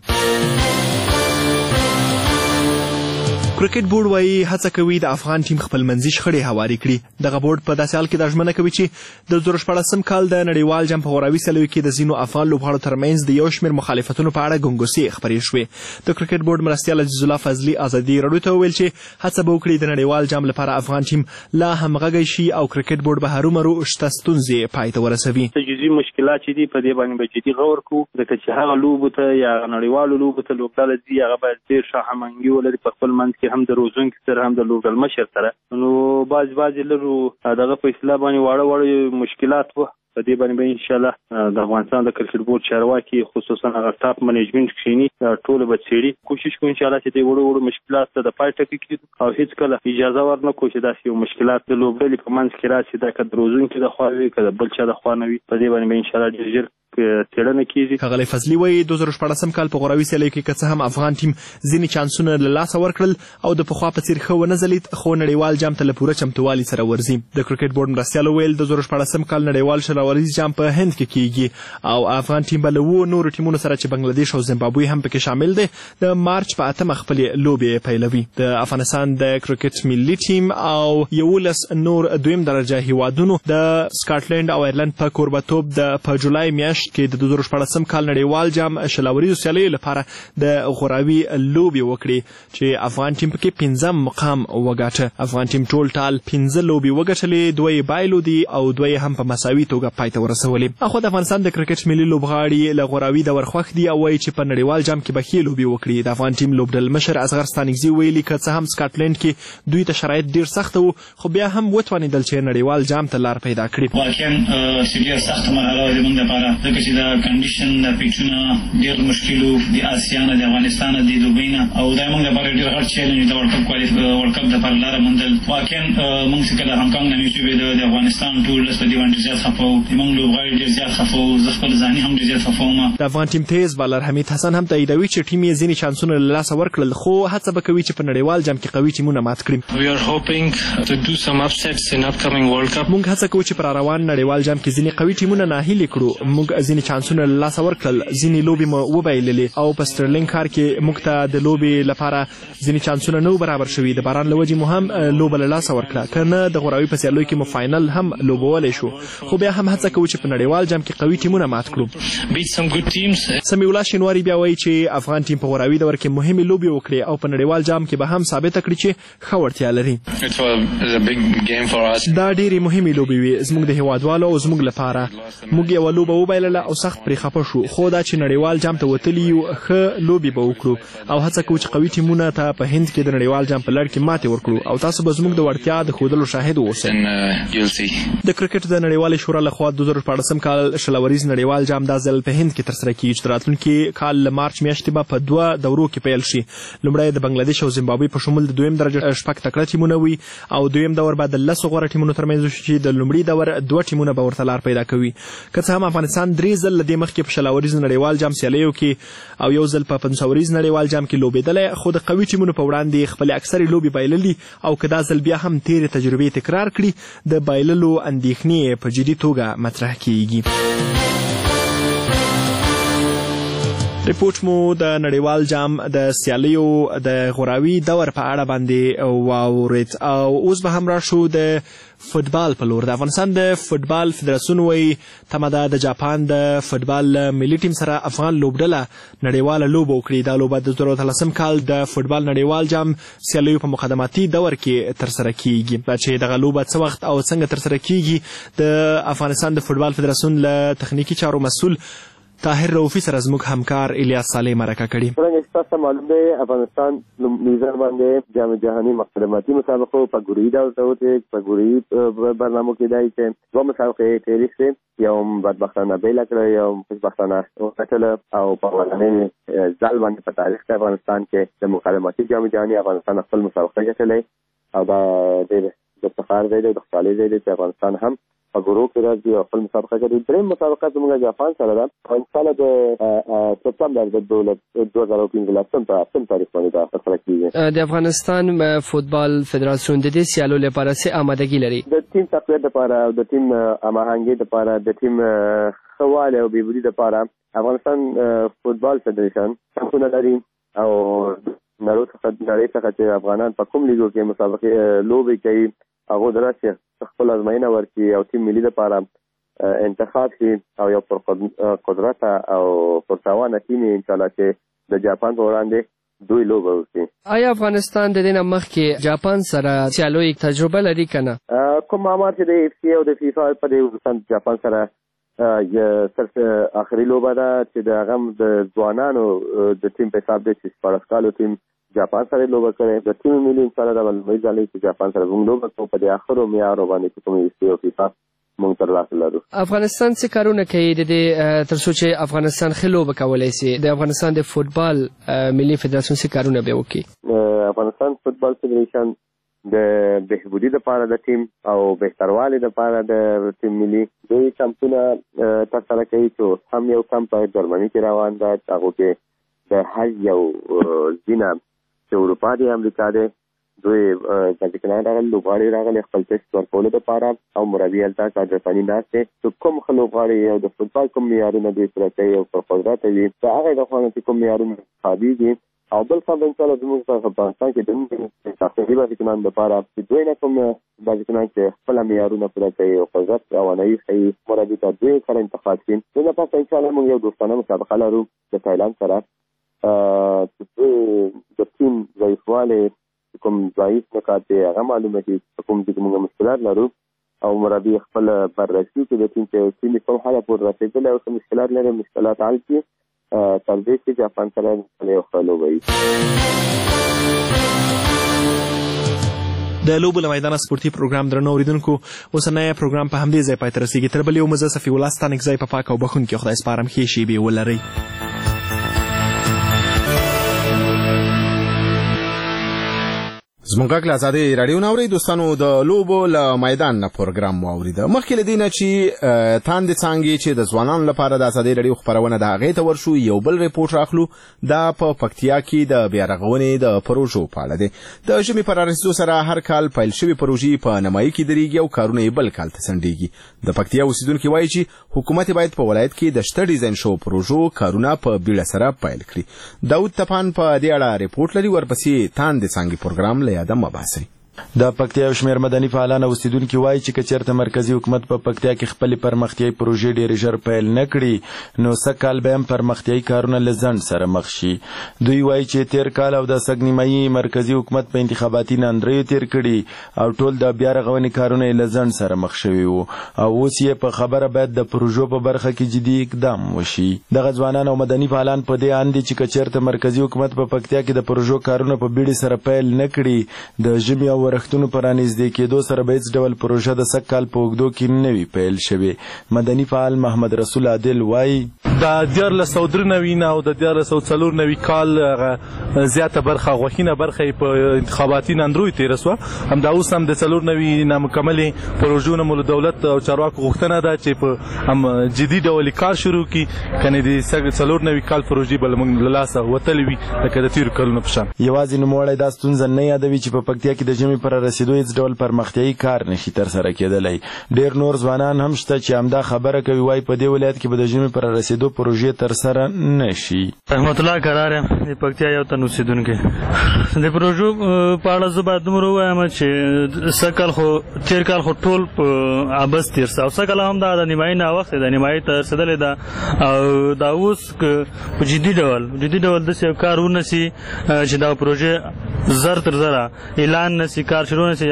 کرکټ بورډ وایي هڅه کوي د افغان ټیم خپلمنځي شخړې هوارې کړي. دغه بورډ په داسې حال کې دا ژمنه کوي چې د دوه زره شپاړسم کال د نړیوال جام په غوراوي سیالیو کې د ځینو افغان لوبغاړو ترمنځ د یو شمېر مخالفتونو په اړه ګنګوسې خپرې شوې. د کرکټ بورډ مرستیال عزیزالله فضلي ازادۍ راډیو ته وویل چې هڅه به وکړي د نړیوال جام لپاره افغان ټیم لا همغږی شي او کرکټ بورډ به هرومرو شته ستونزې پای ته ورسوي. جزئي مشکلات چې دي په دې باندې به جدي غور کوو، ځکه چې هغه لوبو ته یا نړیوالو لوبو ته لوبډله ځي هغه باید ډېر ښه هماهنګي ولري په خپل منځ کې، هم د روزونکي سره هم د لوبډل مشر سره. نو بعض بعضې لرو دغه په اصطلاح باندې واړه واړه مشکلات وه. په دې باندې به انشاءالله د افغانستان د کرکټ بورډ چارواکي خصوصا هغه ټاپ منیجمنټ کښېني ټوله به څېړي. کوشش کوو انشاءالله چې دې وړو وړو مشکلات ته د پای ټکی کړي او هېڅکله اجازه ورنه کړو چې داسې یو مشکلات د لوبډلې په منځ کې راشي، دا که د روزونکي د خوا وي که د بل چا د خوا نه وي. په دې باندې به انشاءالله ډېر ژر څېړنه کېږي. ښاغلی فضلي وایي دوه زره شپاړسم کال په غوراوي سیالیو کې که څه هم افغان ټیم ځینې چانسونه له لاسه ورکړل او د پخوا په څېر ښه ونه ځلید، خو نړیوال جام ته له پوره چمتووالي سره ورځي. د کرکټ بورډ مرستیال وویل د دوه زره شپاړسم کال نړیوال شل اوریز جام په هند کې کېږي او افغان ټیم به له اوو نورو ټیمونو سره چې بنګلادیش او زیمبابوې هم پکې شامل دی د مارچ په اتمه خپلې لوبې پیلوي. د افغانستان د کرکټ ملي ټیم او یولس نور دویم درجه هیوادونو د سکاټلند او ایرلند په کوربهتوب د په جولای میاشت کې د دوه زره شپاړسم کال نړیوال جام شل اوریزو سیالیو لپاره د غوراوي لوبې وکړي چې افغان ټیم پکې پنځم مقام وګاټه. افغان ټیم ټول ټال پنځه لوبې وګټلې، دوه یې بایلودي او دوه یې هم په مساوي توګه پای ته ورسولې. اخو د افغانستان د کرکټ ملي لوبغاړي له غوراوي د ورخوښ دي او وایي چې په نړیوال جام کې به ښې لوبې وکړي. د افغان ټیم لوبډل مشر اصغر ستانکزي ویلي که څه هم سکاټلند کې دوی ته شرایط ډېر سخته وو، خو بیا هم وتوانېدل چې نړیوال جام ته لار پیدا کړي. واقعا چې ډېر سخته مرحله وه زموږ دپاره، ځکه چې د کنډیشن د پیچونه ډېر مشکل و، د اسیا نه، د افغانستان نه، د دوبۍ نه، او دا موږ دپاره ډېر غټ چیلنج د ورلډ کپ ورلډ کپ دپاره لاره موندل. واقعا موږ چې کله هانګکانګ نه میچ وبېده د افغانستان ټول ولس په دې باندې ډېر زیات خفه وو، زموږ لوبغاړي ډېر زیات خفه وو، زه خپل ځاني هم ډېر زیات خفه وم. د افغان ټیم تیز بالر حمید حسن هم تاییدوي چې ټیم یې ځینې چانسونه له لاسه ورکړل، خو هڅه به کوي چې په نړیوال جام کې قوي ټیمونه مات کړي. موږ هڅه کوو چې پر روان نړیوال جام کې ځینې قوي ټیمونه ناهیلې کړو. موږ ځینې چانسونه له لاسه ورکړل، ځینې لوبې مو وبایللې او په سټرلینګ ښار کې موږ ته د لوبې لپاره ځینې چانسونه نه برابر شوي، د باران له وجې مو هم لوبه له لاسه ورکړه، که نه د غوراوي په سیالیو کې مو فاینل هم لوبولی شو، خو بیا هم هڅه کوو چې په نړیوال جام کې قوي ټیمونه مات کړو. سمیع الله شینواري بیا وایي چې افغان ټیم په غوراوي دور کې مهمې لوبې وکړې او په نړیوال جام کې به هم ثابته کړي چې ښه وړتیا لري. دا ډېرې مهمې لوبې وې زموږ د هېوادوالو او زموږ لپاره. موږ یوه لوبه وبایلله او سخت پرې خفه شو، خو دا چې نړیوال جام ته وتلي یو ښه لوبې به وکړو او هڅه کوو چې قوي ټیمونه ته په هند کې د نړیوال جام په لړ کې ماتې ورکړو او تاسو به زموږ د وړتیا د ښودلو شاهد اوسئ. د کرکټ د نړیوالې شورا لخوا د دوه زره شپاړسم کال شلوریز نړیوال جام دا ځل په هند کې ترسره کیږي چې د راتلونکي کال له مارچ میاشتې به په دوه دورو کې پیل شي. لومړی د بنګلادیش او زیمبابوې په شمول د دویم درجه شپږ تکړه ټیمونه وي او دویم دور به د لسو غوره ټیمونو ترمنځ وشي چې د لومړي دور دوه ټیمونه به ورته لار پیدا کوي. که څه هم افغانستان درې ځل له دې مخکې په شلوریز نړیوال جام سیالیو کې او یو ځل په پنځوریز نړیوال جام کې لوبېدلی، خو د قوي ټیمونو په وړاندې خپلې اکثرې لوبې بایللي او که دا ځل بیا هم تېرې تجربې تکرار کړي د بایللو اندېښنې په جدي توګه مطرح کیږي. ریپورټ مو د نړیوال جام د سیالیو د غوراوي دور په اړه باندې واورید او اوس به هم راشو د فوتبال په لور. د افغانستان د فوتبال فدراسیون وایي تمه ده د جاپان د فوتبال ملي ټیم سره افغان لوبډله نړیواله لوبه وکړي. دا لوبه د دوه زره اتلسم کال د فوتبال نړیوال جام سیالیو په مقدماتي دور کې ترسره کیږي. دا چې دغه لوبه څه وخت او څنګه ترسره کیږي د افغانستان د فوتبال فدراسیون له تخنیکي چارو مسؤل طاهر رؤفي سره زموږ همکار الیاس صالح مرکه کړي. څنګه چې تاسو معلوم دی افغانستان میزان باندې جام جهاني مقدماتي مسابقو په ګروهي ډول ته وته په ګروهي برنامه کې دی چې دوه مسابقې تاریخ سي یو بدبختانه بیل کړ یو خوشبختانه وکړه او په ولنې ځل باندې په تاریخ کې افغانستان کې د مقدماتي جام جهاني افغانستان خپل مسابقه ګټلې او دا د افتخار دی د خوشحالۍ دی چې افغانستان هم په ګروه کې راځي او خپل مسابقه کوي. درېیم مسابقه زموږ جاپان سره ده او ان شاء الله د سپتمبر د دوه زره پنځلسم په اتم تاریخ باندې دا ترسره کیږي. د افغانستان فوتبال فدراسیون د دې سیالو لپاره څه آمادګي لري؟ د ټیم تقویت لپاره او د ټیم هماهنګۍ لپاره د ټیم ښه والی او بهبودي لپاره افغانستان فوتبال فدراسیون څنګه لري او نړۍ څخه چې افغانان په کوم لیګو کې مسابقې لوبې کوي هغه دراسه خپل ازمایښت ورکړي او ټیم ملي لپاره انتخاب شي او یو پر قدرت او پرتاوانه ټیم ان شاء الله چې د جاپان په وړاندې دوی لوبه وکړي. آیا افغانستان د دې نه مخکې جاپان سره سیالوي تجربه لري کنه؟ کوم معاملات چې د اف سی او د فیفا په دې افغانستان جاپان سره یا صرف اخري لوبه ده چې د غم د ځوانانو د ټیم په حساب د شپږ کالو ټیم جاپان سره لوبه کوي. د ټیم ملي ان شاء الله د ولمې ځلې چې جاپان سره موږ لوبه کوو په دې اخرو معیارو باندې چې کوم ایسي او فیفا موږ تر لاسه لرو. افغانستان څه کارونه کوي د دې تر څو چې افغانستان ښه لوبه کولی شي؟ د افغانستان د فوتبال ملي فدراسیون څه کارونه به وکړي؟ افغانستان فوتبال فدراسیون د بهبودي لپاره د ټیم او بهتروالي لپاره د ټیم ملي دوی کمپونه ترسره کوي چې هم یو کمپ په جرمني کې روان ده هغه کې د حج یو ځینه چې اروپا دی امریکا دی دوی تاجکستان راغلي لوبغاړي راغلي خپل ټیسټ ورکولو لپاره او مربي هلته کاډرفاني ناست دی چې کوم ښه لوبغاړي او د فوټبال کوم معیارونه دوی پوره کوي او پر قدرت وي د هغې د خوا نه چې کوم معیارونه انتخابېږي او بل څه به انشاءالله زموږ په افغانستان کې د تحقیقي بازیکنان لپاره چې دوی نه کوم بازیکنان چې خپله معیارونه پوره کوي او قدرت روانوي ښیي مربي ته دوی سره انتخاب شي. دوی نه پس انشاءالله موږ یو دوستانه مسابقه لرو د تایلند سره چې د ټیم ضعیفوالی کوم ضعیف نکات دی هغه معلومه کړي کوم چې موږ مشکلات لرو او مربي خپل بررسي کړي د ټیم چې ټیم کوم حاله پورې رسېدلی او څه مشکلات لري مشکلات حل کړي تر دې چې جاپان سره یو ښه لوبه وي. د لوبو له میدانه سپورتي پروګرام درنو اوریدونکو اوسنی پروګرام په همدې ځای پای ته رسېږي. تر بل یو مزه صفي الله ستانک ځای په پاک او بخونکي خدای سپارم ښې شېبې ولرئ. زموږ غږ له ازادۍ راډیو نه اورئ دوستانو د لوبو له میدان نه پروګرام مو اورېده. مخکې له دې نه چې تاندې څانګې چې د ځوانانو لپاره د ازادۍ راډیو خپرونه ده هغې ته ورشو یو بل ریپورټ راخلو. دا په پکتیا کې د بیارغونې د پروژو په اړه دی. د ژمي په رارسېدو سره هر کال پیل شوي پروژې په نمایي کې درېږي او کارونه یې بل کال ته ځنډېږي. د پکتیا اوسېدونکي وایي چې حکومت باید په ولایت کې د شته ډیزاین شوو پروژو کارونه په بیړه سره پیل کړي. داود تپان په دې اړه ریپورټ لري. ورپسې تاندې څانګې پروګرام له یاده مه باسئ. د پکتیا شمیر مدني فعالان او اوسیدونکي وایي چې کچرته مرکزی حکومت په پکتیا کې خپل پرمختیايي پروژې ډېر ژر پیل نه کړي نو سکهال به هم پرمختیايي کارونه له ځنډ سره مخ شي. دوی وایي چې تیر کال او د سږ نیمایي مرکزی حکومت په انتخاباتي ناندریو تیر کړي او ټول د بیا رغونې کارونه له ځنډ سره مخ شوي وو او اوس یې په خبره باید د پروژو په برخه کې جدي اقدام وشي. دغه ځوانان او مدني فعالان په دې اند چې کچرته مرکزی حکومت په پکتیا کې د پروژو کارونه په بیړه سره پیل نه کړي د ژمي او ورښتونو پر نږدې کېدو سره به هیڅ ډول پروژه د سږ کال په اوږدو کې نه وي پیل شوې. مدني فعال محمد رسول عادل وایي د دیارلس سوه درې نوي نه او د دیارلس سوه څلور نوي کال زیاته برخه غوښینه برخه یې په انتخاباتي ناندریو تېره سوه. همدا اوس هم د څلور نوي نامکملې پروژو نه مو له دولت او چارواکو غوښتنه ده چې په هم جدي ډول کار شروع کړي کنې د څلور نوي کال پروژې به له موږ له لاسه وتلې وي لکه د تېرو کلونو په شان. یوازې نوموړی دا ستونزه نه یادوي چې په پکتیا کې د ژمي پر رسېدو هیڅ ډول پرمختیايي کار نشي ترسره کېدلی. ډېر نور ځوانان هم شته چې همدا خبره کوي. وایي په دې ولایت کې به د ژمي پر رسېدو پروژې ترسره نشي. رحمت الله کرار یم د پکتیا یو تن اوسېدونکی. د پروژو په اړه زه باید دومره ووایم چې سږ کال خو تېر کال خو ټول په عبث تېر څه او سږ کال هم دا د نیمایي ناوخته ده نیمایي ته رسېدلې ده او دا اوس په جدي ډول جدي ډول داسې یو کار ونسي چې دا پروژې زر تر زره اعلان نسي کار شروع نسي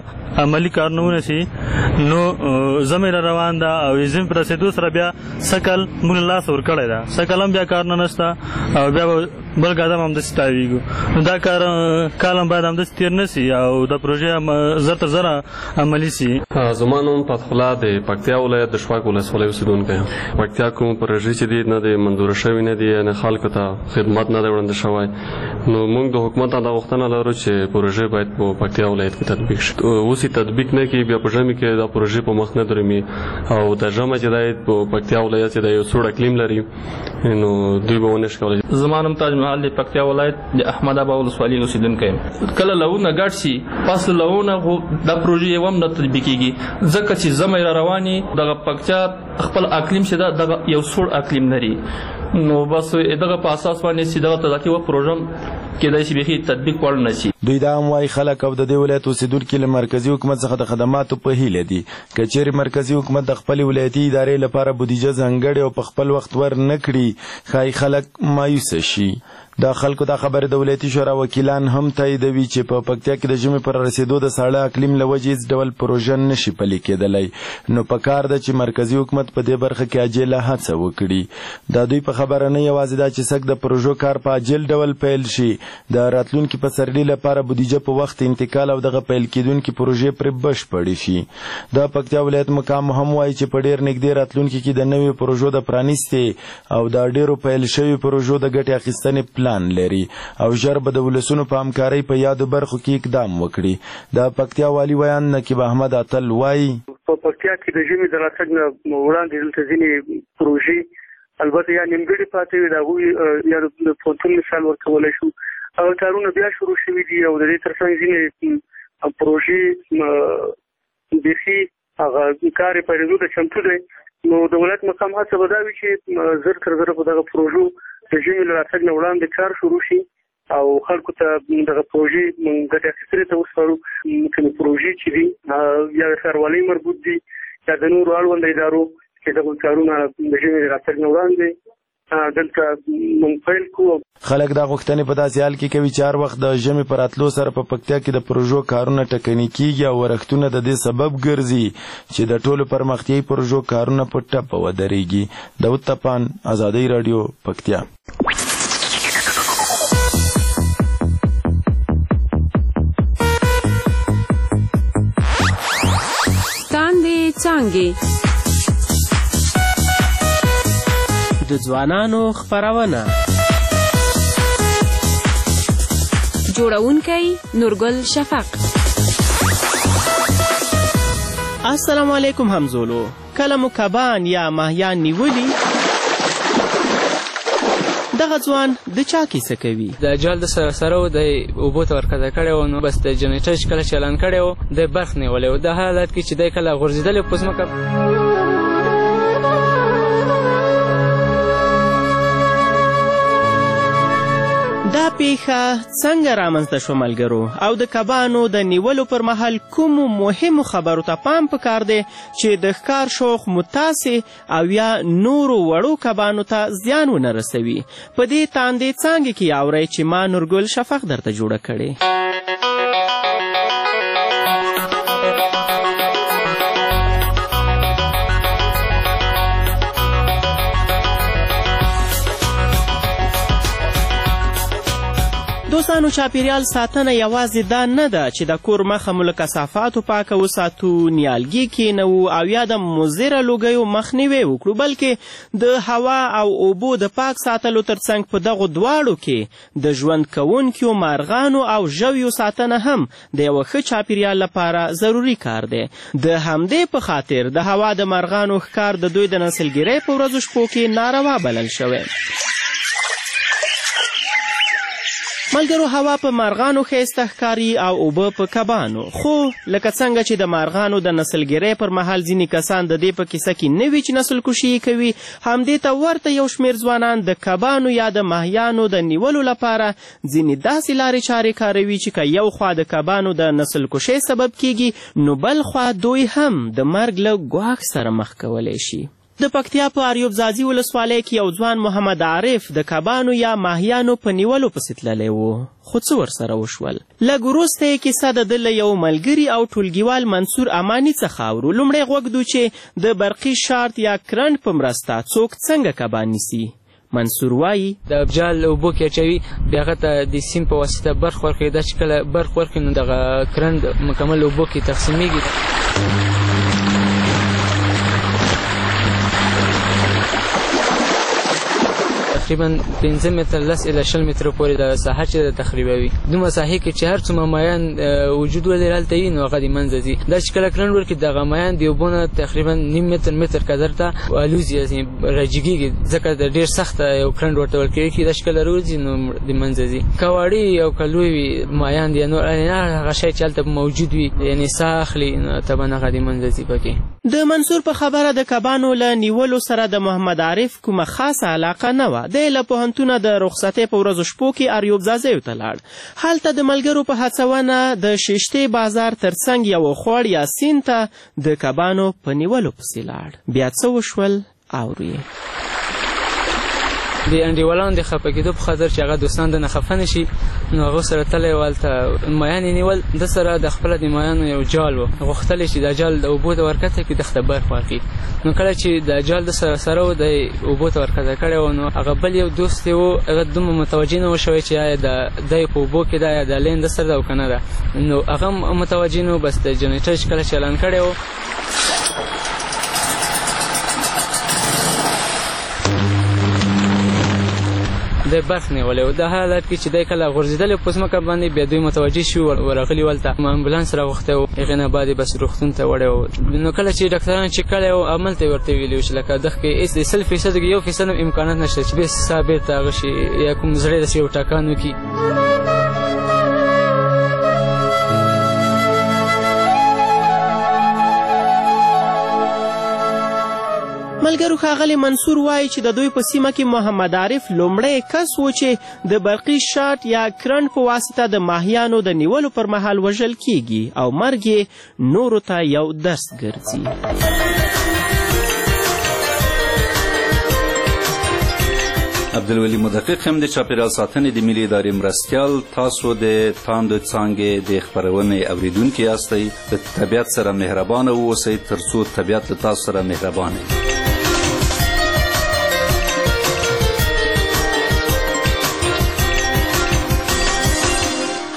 عملی کارونه ونسي نو زمې را روان ده او زم پر رسېدو سره بیا سکل موږ لاس ورکړی ده سکل هم بیا کارونه نشته او بیا بل قدم هم داسې تاویږو نو دا کار کال هم باید همداسې تېر نه سي او دا پروژې زر تر زره عملي سي. زما نوم فتح الله د پکتیا ولایت د شواک ولسوالۍ اوسېدونکی یم. پکتیا کوم پروژې چې دي نه د منظوره شوي نه دي یعنې خلکو ته خدمت نه دی وړاندې شوی نو موږ د حکومت نه دا غوښتنه لرو چې پروژې باید په پکتیا ولایت کې تطبیق شي. اوس یې تطبیق نه کړي بیا په ژمي کې دا پروژې په مخ نه درومي او د ژمه چې دی په پکتیا ولایت چې دی یو سوړ اقلیم لري نو دوی به ونه شي کولی. زما نوم تاج محل د پکتیا ولایت د احمد آباد ولسوالۍ اوسېدونکی یم. کله لونه ګډ شي پس لونه خو دا پروژې یو هم نه تطبیقېږي ځکه چې ژمی را روانې دغه پکتیا خپل اقلیم چې ده دغه یو سوړ اقلیم لري نو بس دغه په اساس باندې چې دغه تداقي و پروژه کېدای شي بیخي تطبیق وړ نه شي. دوی دا هم وایي خلک او د دې ولایت اوسېدونکي له مرکزي حکومت څخه د خدماتو په هیله دي. که چیرې مرکزي حکومت د خپلې ولایتي ادارې لپاره بودیجه ځانګړې او په خپل وخت ور نه کړي ښایي خلک مایوسه شي. دا خلکو دا خبره د ولایتي شورا وکیلان هم تاییدوي چې په پکتیا کې د ژمي پر رسېدو د ساړه اقلیم له وجې هېڅ ډول پروژه نشي پلي کېدلی نو پکار ده چې مرکزي حکومت په دې برخه کې عاجله هڅه وکړي. دا دوی په خبره نه یوازې دا چې سږ د پروژو کار په عاجل ډول پیل شي د راتلونکي پسرلي لپاره بودیجه په وخت انتقال او دغه پیل کېدونکي پروژې پرې بشپړې شي. د پکتیا ولایت مقام هم وایي چې په ډېر نږدې راتلونکي کې د نویو پروژو د پرانیستې او د ډېرو پیل شوي پروژو د ګټې اخیستنې پلان لري او ژر به د ولسونو په همکارۍ په یادو برخو کې اقدام وکړي. د پکتیا والي ویان نقیب احمد اتل وایي په پکتیا کې د ژمي د راتګ نه وړاندې دلته ځینې پروژې البته یا نیمګړې پاتې وي د هغوی یا د پوهنتون مثال ورکولی شو هغه کارونه بیا شروع شوي دي او د دې تر څنګ ځینې پروژې بیخي هغه کار یې پیلېدو ته چمتو دی نو د ولایت مقام هڅه به دا وي چې زر تر زره په دغه پروژو د ژمي له راتګ نه وړاندې کار شروع شي او خلکو ته دغه پروژې ګټې اخیستنې ته وسپارو. کومې پروژې چې دي یا د ښاروالۍ مربوط دي یا د نورو اړونده ادارو چې دغه کارونه د ژمي له راتګ نه وړاندې دلته مونږ پیل کړو. خلک دا غوښتنې په داسې حال کې کوي چې هر وخت د ژمي په راتلو سره په پکتیا کې د پروژو کارونه ټکني کېږي او ورښتونه د دې سبب ګرځي چې د ټولو پرمختیايي پروژو کارونه په ټپه ودرېږي. داود تپان ازادۍ راډیو پکتیا. تاندې څانګې د ځوانانو خپرونه جوړونکی نورګل شفق. السلام علیکم همزولو. کله مو کبان یا ماهیان نیولی؟ دغه ځوان د چا کیسه کوي؟ د جال د سره سره و د اوبو ته ورکښته کړی و، نو بس د جنریټر چې کله چالان کړی و د برق نیولی و. د حالت کې چې دی کله غورځېدلی په ځمکه دا پیښه څنګه رامنځته شوه ملګرو؟ او د کبانو د نیولو پر مهال کومو مهمو خبرو ته پام پکار دی چې د ښکار شوق متاسې او یا نورو وړو کبانو ته زیان ونه رسوي؟ په دې تاندې څانګې کې اورئ چې ما نورګل شفق درته جوړه کړې. دوستانو، چاپیریال ساتنه یوازې دا نه ده چې د کور مخه مو له کثافاتو پاکه وساتو، نیالګي کینوو او یا د مضره لوګیو مخنیوی وکړو، بلکې د هوا او اوبو د پاک ساتلو ترڅنګ په دغو دواړو کې د ژوند کوونکیو مارغانو او ژویو ساتنه هم د یوه ښه چاپیریال لپاره ضروري کار دی. د همدې په خاطر د هوا د مارغانو ښکار د دوی د نسلګرۍ په ورځو شپو کې ناروا بلل شوی. ملګرو، هوا په مارغانو ښایسته ښکاري او اوبه په کبانو، خو لکه څنګه چې د مارغانو د نسلګرۍ پر مهال ځینې کسان د دې په کیسه کې نه وي چې نسل کشي یې کوي، همدې ته ورته یو شمېر ځوانان د کبانو یا د ماهیانو د نیولو لپاره ځینې داسې لارې چارې کاروي چې که یو خوا د کبانو د نسل کشۍ سبب کیږي، نو بل خوا دوی هم د مرګ له ګواښ سره مخ کولی شي. د پکتیا په اریوب ځاځي ولسوالۍ کې یو ځوان محمد عارف د کبانو یا ماهیانو په نیولو پسې تللی و، خو څه ورسره وشول؟ لږ وروسته یې کیسه د ده له یو ملګري او ټولګیوال منصور اماني څخه اورو. لومړی غوږ دو چې د برقي شارت یا کرنټ په مرسته څوک څنګه کبان نیسي. منصور وایي د جال اوبو کې اچوي، بیا هغه ته د سیم په واسطه برق ورکوي. دا چې کله برق ورکوي نو دغه کرنټ مکمل اوبو کې تقسیمیږي. تقریبا پنځه متر لس الی شل متره پورې د ساحه چې د تخریبوي. دومره ساحې کې چې هر څومره مایان وجود ولري هلته وي نو هغه د منځه ځي. دا چې کله کرنټ ورکړي دغه مایان د اوبو نه تقریبا نیم متر متر قدر ته الوزي، راجګېږي، ځکه د ډېر سخته یو کرنټ ورته ورکوي چې دا چې کله راوځي نو د منځه ځي. که واړه او که لوی وي مایان یا نور هغه شی چې هلته موجود وي یعنې ساه اخلي نو طبعا هغه د منځه ځي پکې. د منصور په خبره د کبانو له نیولو سره د محمد عارف کومه خاصه علاقه نه وه. دی له پوهنتونه د رخصتۍ په ورځو شپو کې اریوب ځاځیو ته لاړ. هلته د ملګرو په هڅونه د شیشتې بازار ترڅنګ یوه خوړ یا سیند ته د کبانو په نیولو پسې لاړ. بیا څه وشول اورو یې. د انډیوالانو د خفه کېدو په خاطر چې هغه دوستان د نه خفه نه شي نو هغو سره تللی و، هلته مایان یې نیول. ده سره د خپله د مایانو یو جال و، غوښتل چې دا جال د اوبو ته ورکښته کړي، دښته برق واخلي. نو کله چې د جال د سره سره و د اوبو ته ورکښته کړی و نو هغه بل یو دوست یې و، هغه دومره متوجه نه و شوی چې آیا د دی په اوبو کې ده یا د لین د سره ده او که نه ده. نو هغه متوجه نه و، بس د جنریټر چې کله چالان کړی و د برق نیولی و. د حالت کې چې دی کله غورځېدلی په ځمکه باندې بیا دوی متوجه شو، ورغلي ولته امبولانس راغوښتی و، هغې نه بعد یې بس روغتون ته وړی و. نو کله چې ډاکټران چیک کړی و هملته یې ورته ویلي و چې لکه دغه کې هېڅ د سل فیصد کې یو فیصد هم امکانات نشته چې بیا ساه بېرته هغه شي یا کوم زړی داسې یو ټکان وکړي. ملګرو، ښاغلی منصور وایي چې د دوی په سیمه کې محمد عارف لومړی کس و چې د برقي شارټ یا کرنټ په واسطه د ماهیانو د نیولو پر مهال وژل کیږي او مرګ یې نورو ته یو درس ګرځي. عبدالولي مدقق هم د چاپیریال ساتنې د ملي ادارې مرستیال. تاسو د تاندو څانګې د خپرونې اوریدونکي یاستئ. د طبیعت سره مهربانه واوسئ تر څو طبیعت له تاسو سره مهربانه وي. د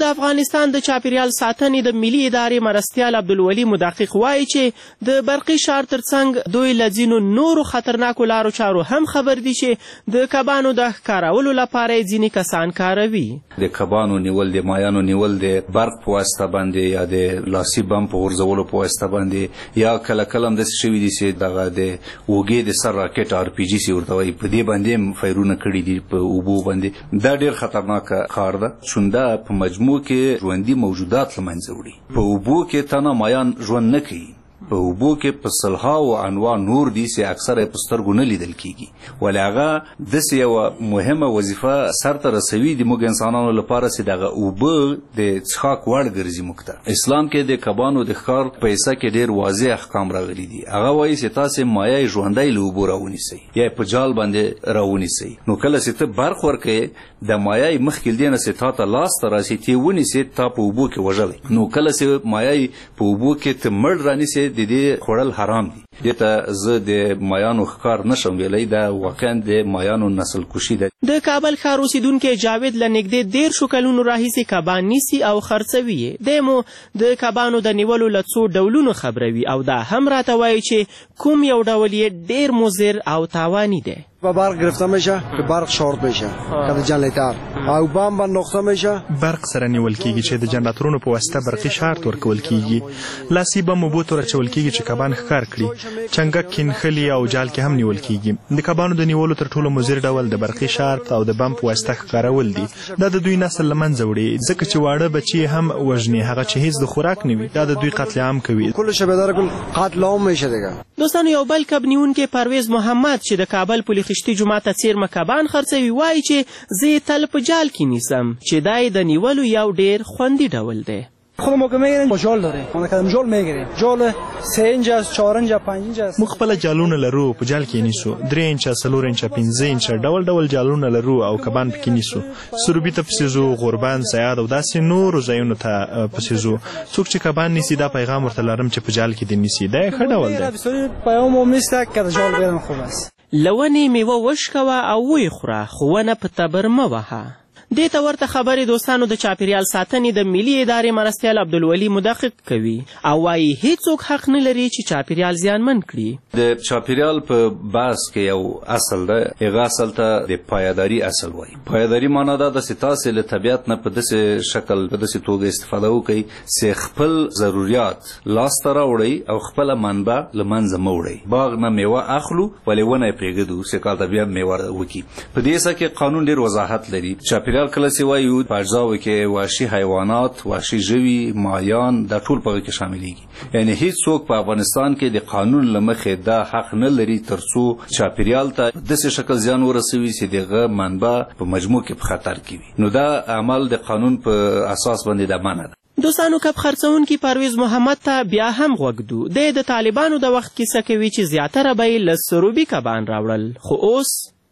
د افغانستان د چاپیریال ساتنې د ملي ادارې مرستیال عبدالولي مدقق وایي چې د برقي ښار ترڅنګ دوی له ځینو نورو خطرناکو لارو چارو هم خبر دي چې د کبانو د ښکارولو لپاره یې ځینې کسان کاروي. د کبانو نیول، د مایانو نیول د برق په واسطه باندې یا د لاسي بم په غورځولو په واسطه باندې، یا کله کله هم داسې شوي دي چې دغه د اوږې د سر راکټ آر پي جي سي ورته وایي، په دې باندې هم فایرونه کړي دي په اوبو باندې. دا ډېر خطرناکه کار ده، چونده په مجموع کې ژوندي موجودات له منځه وړي. په اوبو کې تنها مایان ژوند نه کوي، په اوبو کې په سلهاو انواع نور دي چې اکثره په سترګو نه لیدل کیږي، ولې هغه داسې یوه مهمه وظیفه سرته رسوي د موږ انسانانو لپاره چې دغه اوبه د څښاک وړ ګرځي موږ ته. اسلام کې د کبانو د ښکار په حصه کې ډېر واضح احکام راغلي دي. هغه وایي چې تاسې مایع ژوندی له اوبو راونیسئ یا په جال باندې راونیسئ. نو کله چې ته برق ورکوې د مایع مخکې له دې نه چې تا ته لاس ته راسي ته یې ونیسې، تا په اوبو کې وژلی. نو کله چې مایع په اوبو کې ته مړ رانیسې د دې خوړل حرام دي. دې ته زه د مایانو ښکار نشم ویلی، دا واقعا د مایانو نسل کشي ده. د کابل ښار اوسیدونکی جاوید له نږدې دیرشو کلونو راهیسې کبان نیسي او خرڅوي یې. دی مو د کبانو د نیولو له څو ډولونو خبروي او دا هم راته وایي چې کوم یو ډول یې ډېر مضر او تاوانی دی. و برق گرفته میشه که برق شارت بشه که جنریتر او بم باندې نقطه میشه. برق سره نیول کیږي چې د جنراتورونو په واسطه برقي شارت ورکول کیږي. لاسي بم اوبو ته راچول کیږي چې کبان ښکار کړي. چنګک، کینخلي او جال کې هم نیول کیږي. د کبانو د نیولو تر ټولو مضر ډول د برقي شارت او د بم په واسطه ښکارول دي. دا د دوی نسل له منځه وړي، ځکه چې واړه بچي هم وژني، هغه چې هیڅ د خوراک نه وي. دا د دوی قتل عام کوي. کل شب دار کل قتل عام میشه دیگه. دوستانو، یو بل کب نیونکی پرویز محمد چې د کابل پل خشتي جومات ته څیرمه کبان خرڅوي وایي چې زه یې تل په جال کې نیسم چې دا یې د نیولو یو ډېر خوندي ډول دی. خود ما که میگیریم با جال داره، ما کدام جال میگیریم، جال سه انچ است، چهار انچ، پنج انچ است. موږ خپل جالونه لرو، په جال کې نیسو. درې انچه، څلور انچه، پنځه انچه ډول ډول جالونه لرو او کبان پکې نیسو. سروبي ته پسې ځو، غوربند، سیاد او داسې نورو ځایونو ته پسې ځو. څوک چې کبان نیسي دا پیغام ورته لرم چې په جال کې دې نیسي. دا یې ښه ډول دی. پیغام هم نیست که د جال بگیرم خوب است. له ونې میوه وشکوه او ویې خوره، خو ونه په تبر مه وهه. دې ته ورته خبرې دوستانو د چاپیریال ساتنې د ملي ادارې مرستیال عبدالولي مدقق کوي او وایي هیڅوک حق نه لري چې چاپیریال زیانمن کړي. د چاپیریال په بحث کې یو اصل ده، هغه اصل ته د پایداري اصل وایي. پایداري معنا دا ده چې تاسې له طبیعت نه په داسې شکل، په داسې توګه استفاده وکړئ چې خپل ضروریات لاسته راوړئ او خپله منبع له منځه مه وړئ. باغ نه میوه اخلو ولې ونه یې پرېږدو چې کال ته بیا میوه وکړي. په دې حصه کې قانون ډېر وضاحت لري. چاپیریال کله چې وایو په اجزاو کې وحشي حیوانات، وحشي ژوي، ماهیان، دا ټول په هغه کې شاملېږي. یعنې هیڅوک په افغانستان کې د قانون له مخې دا حق نه لري تر څو چاپیریال ته داسې شکل زیان ورسوي چې د هغه منبع په مجموع کې په خطر کې وي. نو دا عمل د قانون په اساس باندې د منع ده. دوستانو، کب خرڅونکي پرویز محمد ته بیا هم غوږ دی. د طالبانو د وخت کیسه کوي چې زیاتره به یې له سروبي کبان راوړل، خو اوس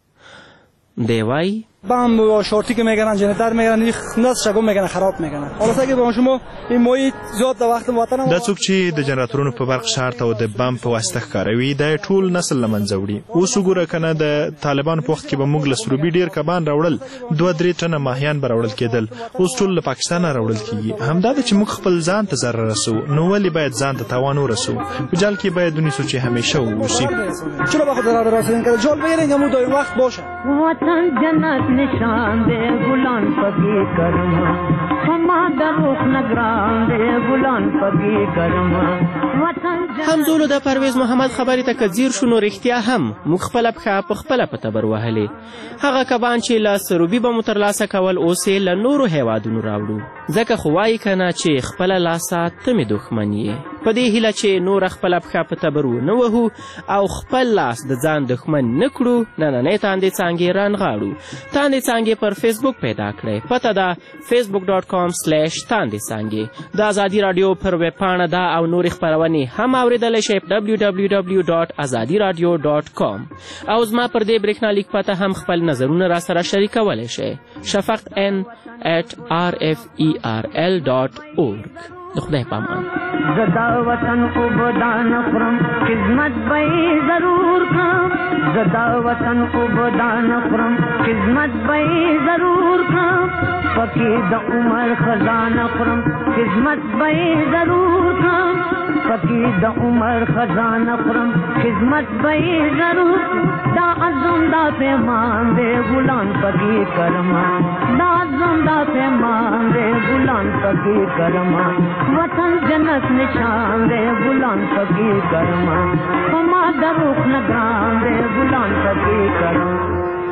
دی وایي بم و شورتی که میگن جنراتور میگن نصف شگو میگن خراب میکنن. حالا اگه به شما این موی زیاد د وخت وطن دا څوک چې د جنراتورونو په برق شارت او د بم په واسطه ښکاروي دا ټول نسل له منځه وړي. اوس وګوره کنه د طالبانو په وخت کې به موږ له سروبي ډېر کبان راوړل، دوه درې ټنه ماهیان به راوړل کېدل. اوس ټول له پاکستانه راوړل کېږي. همدا ده چې موږ خپل ځان ته ضرر رسو، نو ولې باید ځان ته تاوان ورسو؟ په جال کې باید ونیسو چې همیشه واوسي. چرا به خود ضرر رسونیم که جال بگیریم که مو دایم وقت باشه. وطن جنت نشان دے گلان پکی کرما، ہما دروخ نگران دے گلان پکی کرما. همزولو د پرویز محمد خبرې ته که ځیر شو نو رښتیا هم موږ خپله پښه په خپله په تبر وهلې. هغه کبان چې له سروبي به مو ترلاسه کول اوس یې له نورو هیوادونو راوړو، ځکه خو وایي که نه چې خپله لاسه ته مې دښمن یې. په دې هیله چې نوره خپله پښه په تبر ونه وهو او خپل لاس د ځان دښمن نه کړو، نننۍ تاندې څانګې رانغاړو. تاندې څانګې پر فیسبوک پیدا کړئ. پته ده فیسبوک ډاټ کام سلیش تاندې څانګې. د ازادي راډیو پر ویب پاڼه ده او نورې خپرونې هم اورېدلی شئ په ډبلیو ډبلیو ډبلیو ډاټ ازادي راډیو ډاټ کام. او زما پر دې برېښنالیک پته هم خپل نظرونه را سره شریکولی شئ. شفق ان ایٹ آر اف ای آر ال ډاټ اورګ. د خدای پامان. زدا وطن کو بدان خرم خدمت به ضرور کم زدا وطن عبدان خرم خدمت بئی ضرور کرم پکی د عمر خزان خرم خدمت بئی ضرور کرم پکی د عمر خزان خرم خدمت بئی ضرور دا عزم دا پیمان دے غلام پکی کرما دا عزم دا پیمان دے غلام پکی کرما وطن جنت نشان دے غلام پکی کرما ہما دروخ نگران دے غلام پکی کرما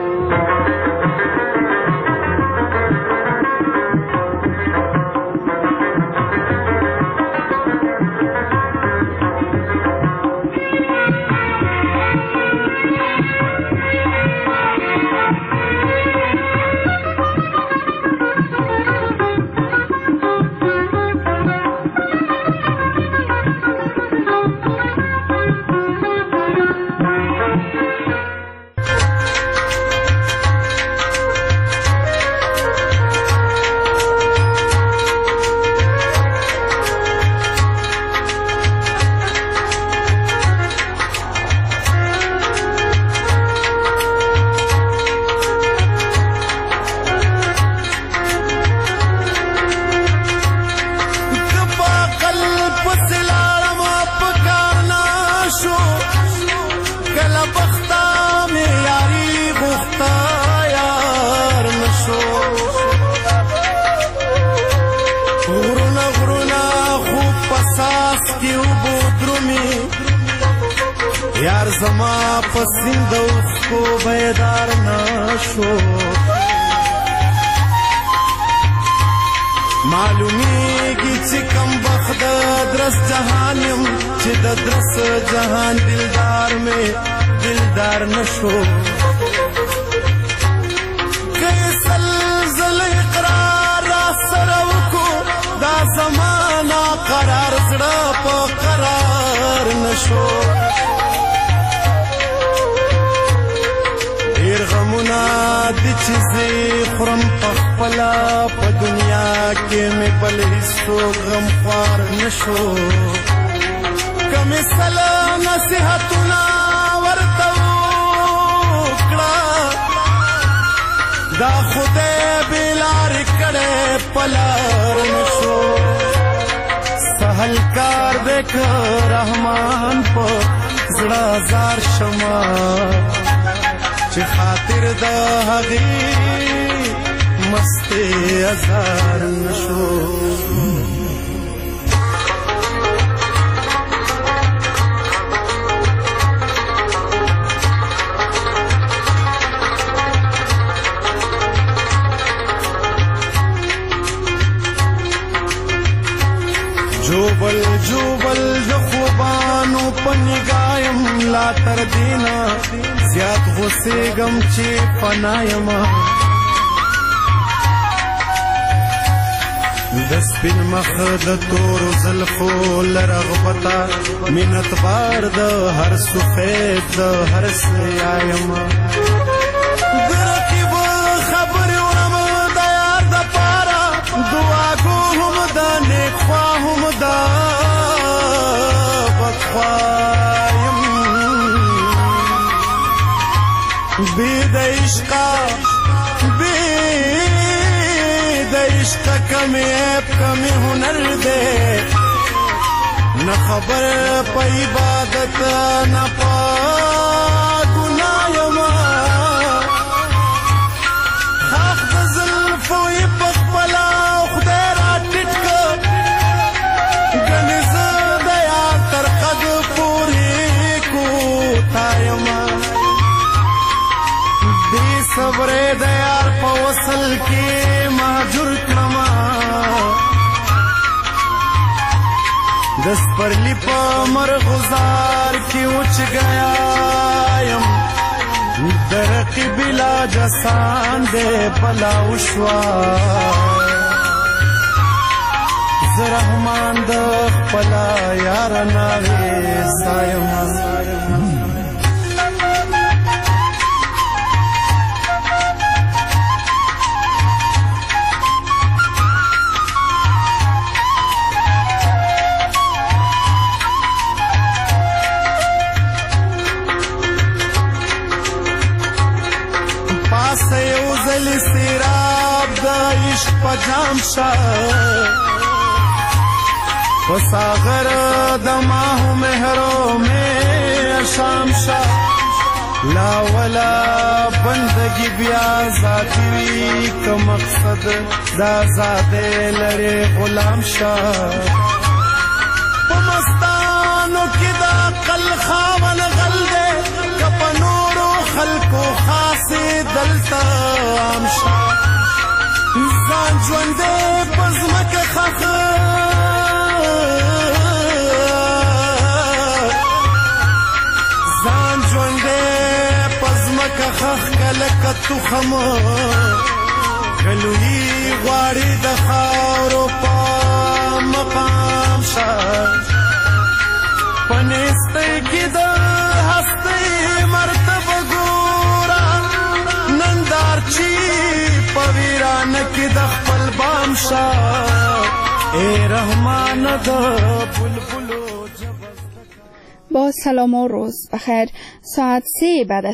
یار زما پسند اوس کو بیدار نشو معلومیږي چې کم بخت درس جهان یم چې د درس جهان دلدار مې دلدار نشو کیسل زل اقرار را سره وکړو دا زمانه قرار زړه په قرار نشو ډېر غمونه دي چې زه خورم په خپله په دنیا کې مې بل هېڅوک غمخوار نه شو که مې سله نصیحتونه ورته وکړه دا خدای بې لارې کړی په لار نه شو سهل کار دی که رحمان په زړه زار شمه چې خاطر د هغې مستې ازار نشو جوبل جوبل د خوبانو په نگایم لا تر دینا زیات غوسېږم چې فنا یمه د سپین مخ د تورو زلفو له رغبته منت بار د هر سفید د هر سیا یمه د رقیب خبرې وړم د یار دپاره دعاګو هم د نیک خوا هم د بدخوا یم بې د عشقه بې د عشقه کمې عیب کمې هنر دی نه خبر په عبادت نه په ګناه یمه خاخ د زلفو یې په خپله خدای را ټیټ کړ ګنې زه د یار تر قد پورې کوتا یمه بې صبرې د یار په وصل کې مهجور کړمه د سپرلي په مرغزار کې وچ ګیا یم د رقیب علاج آسان دی بلا وشوه زه رحمان د خپله یاره ناوې ستا یمه راسه یو ځل سیراب د عشق په جام شه په ساغر د ماهو مهرو مې شام شه لا ولا بندگی بیا ذاتی وی که مقصد دا زاده لري غلام شه په مستانو کې دا قل خاون غل دے که په نورو خلکو خاصې دلته عام شه ځان ژوندی په ځمکه خښه ځان ژوندی په ځمکه خښ که لکه تخم کلویي غواړي د خاورو په مقام شه په نیستۍ کې د هستۍ مرتبه ګوره نندارچي په ویرانه کې د خپل بام شه ای رحمان د بلبلو با سلام و روز بخیر. ساعت سه بعد از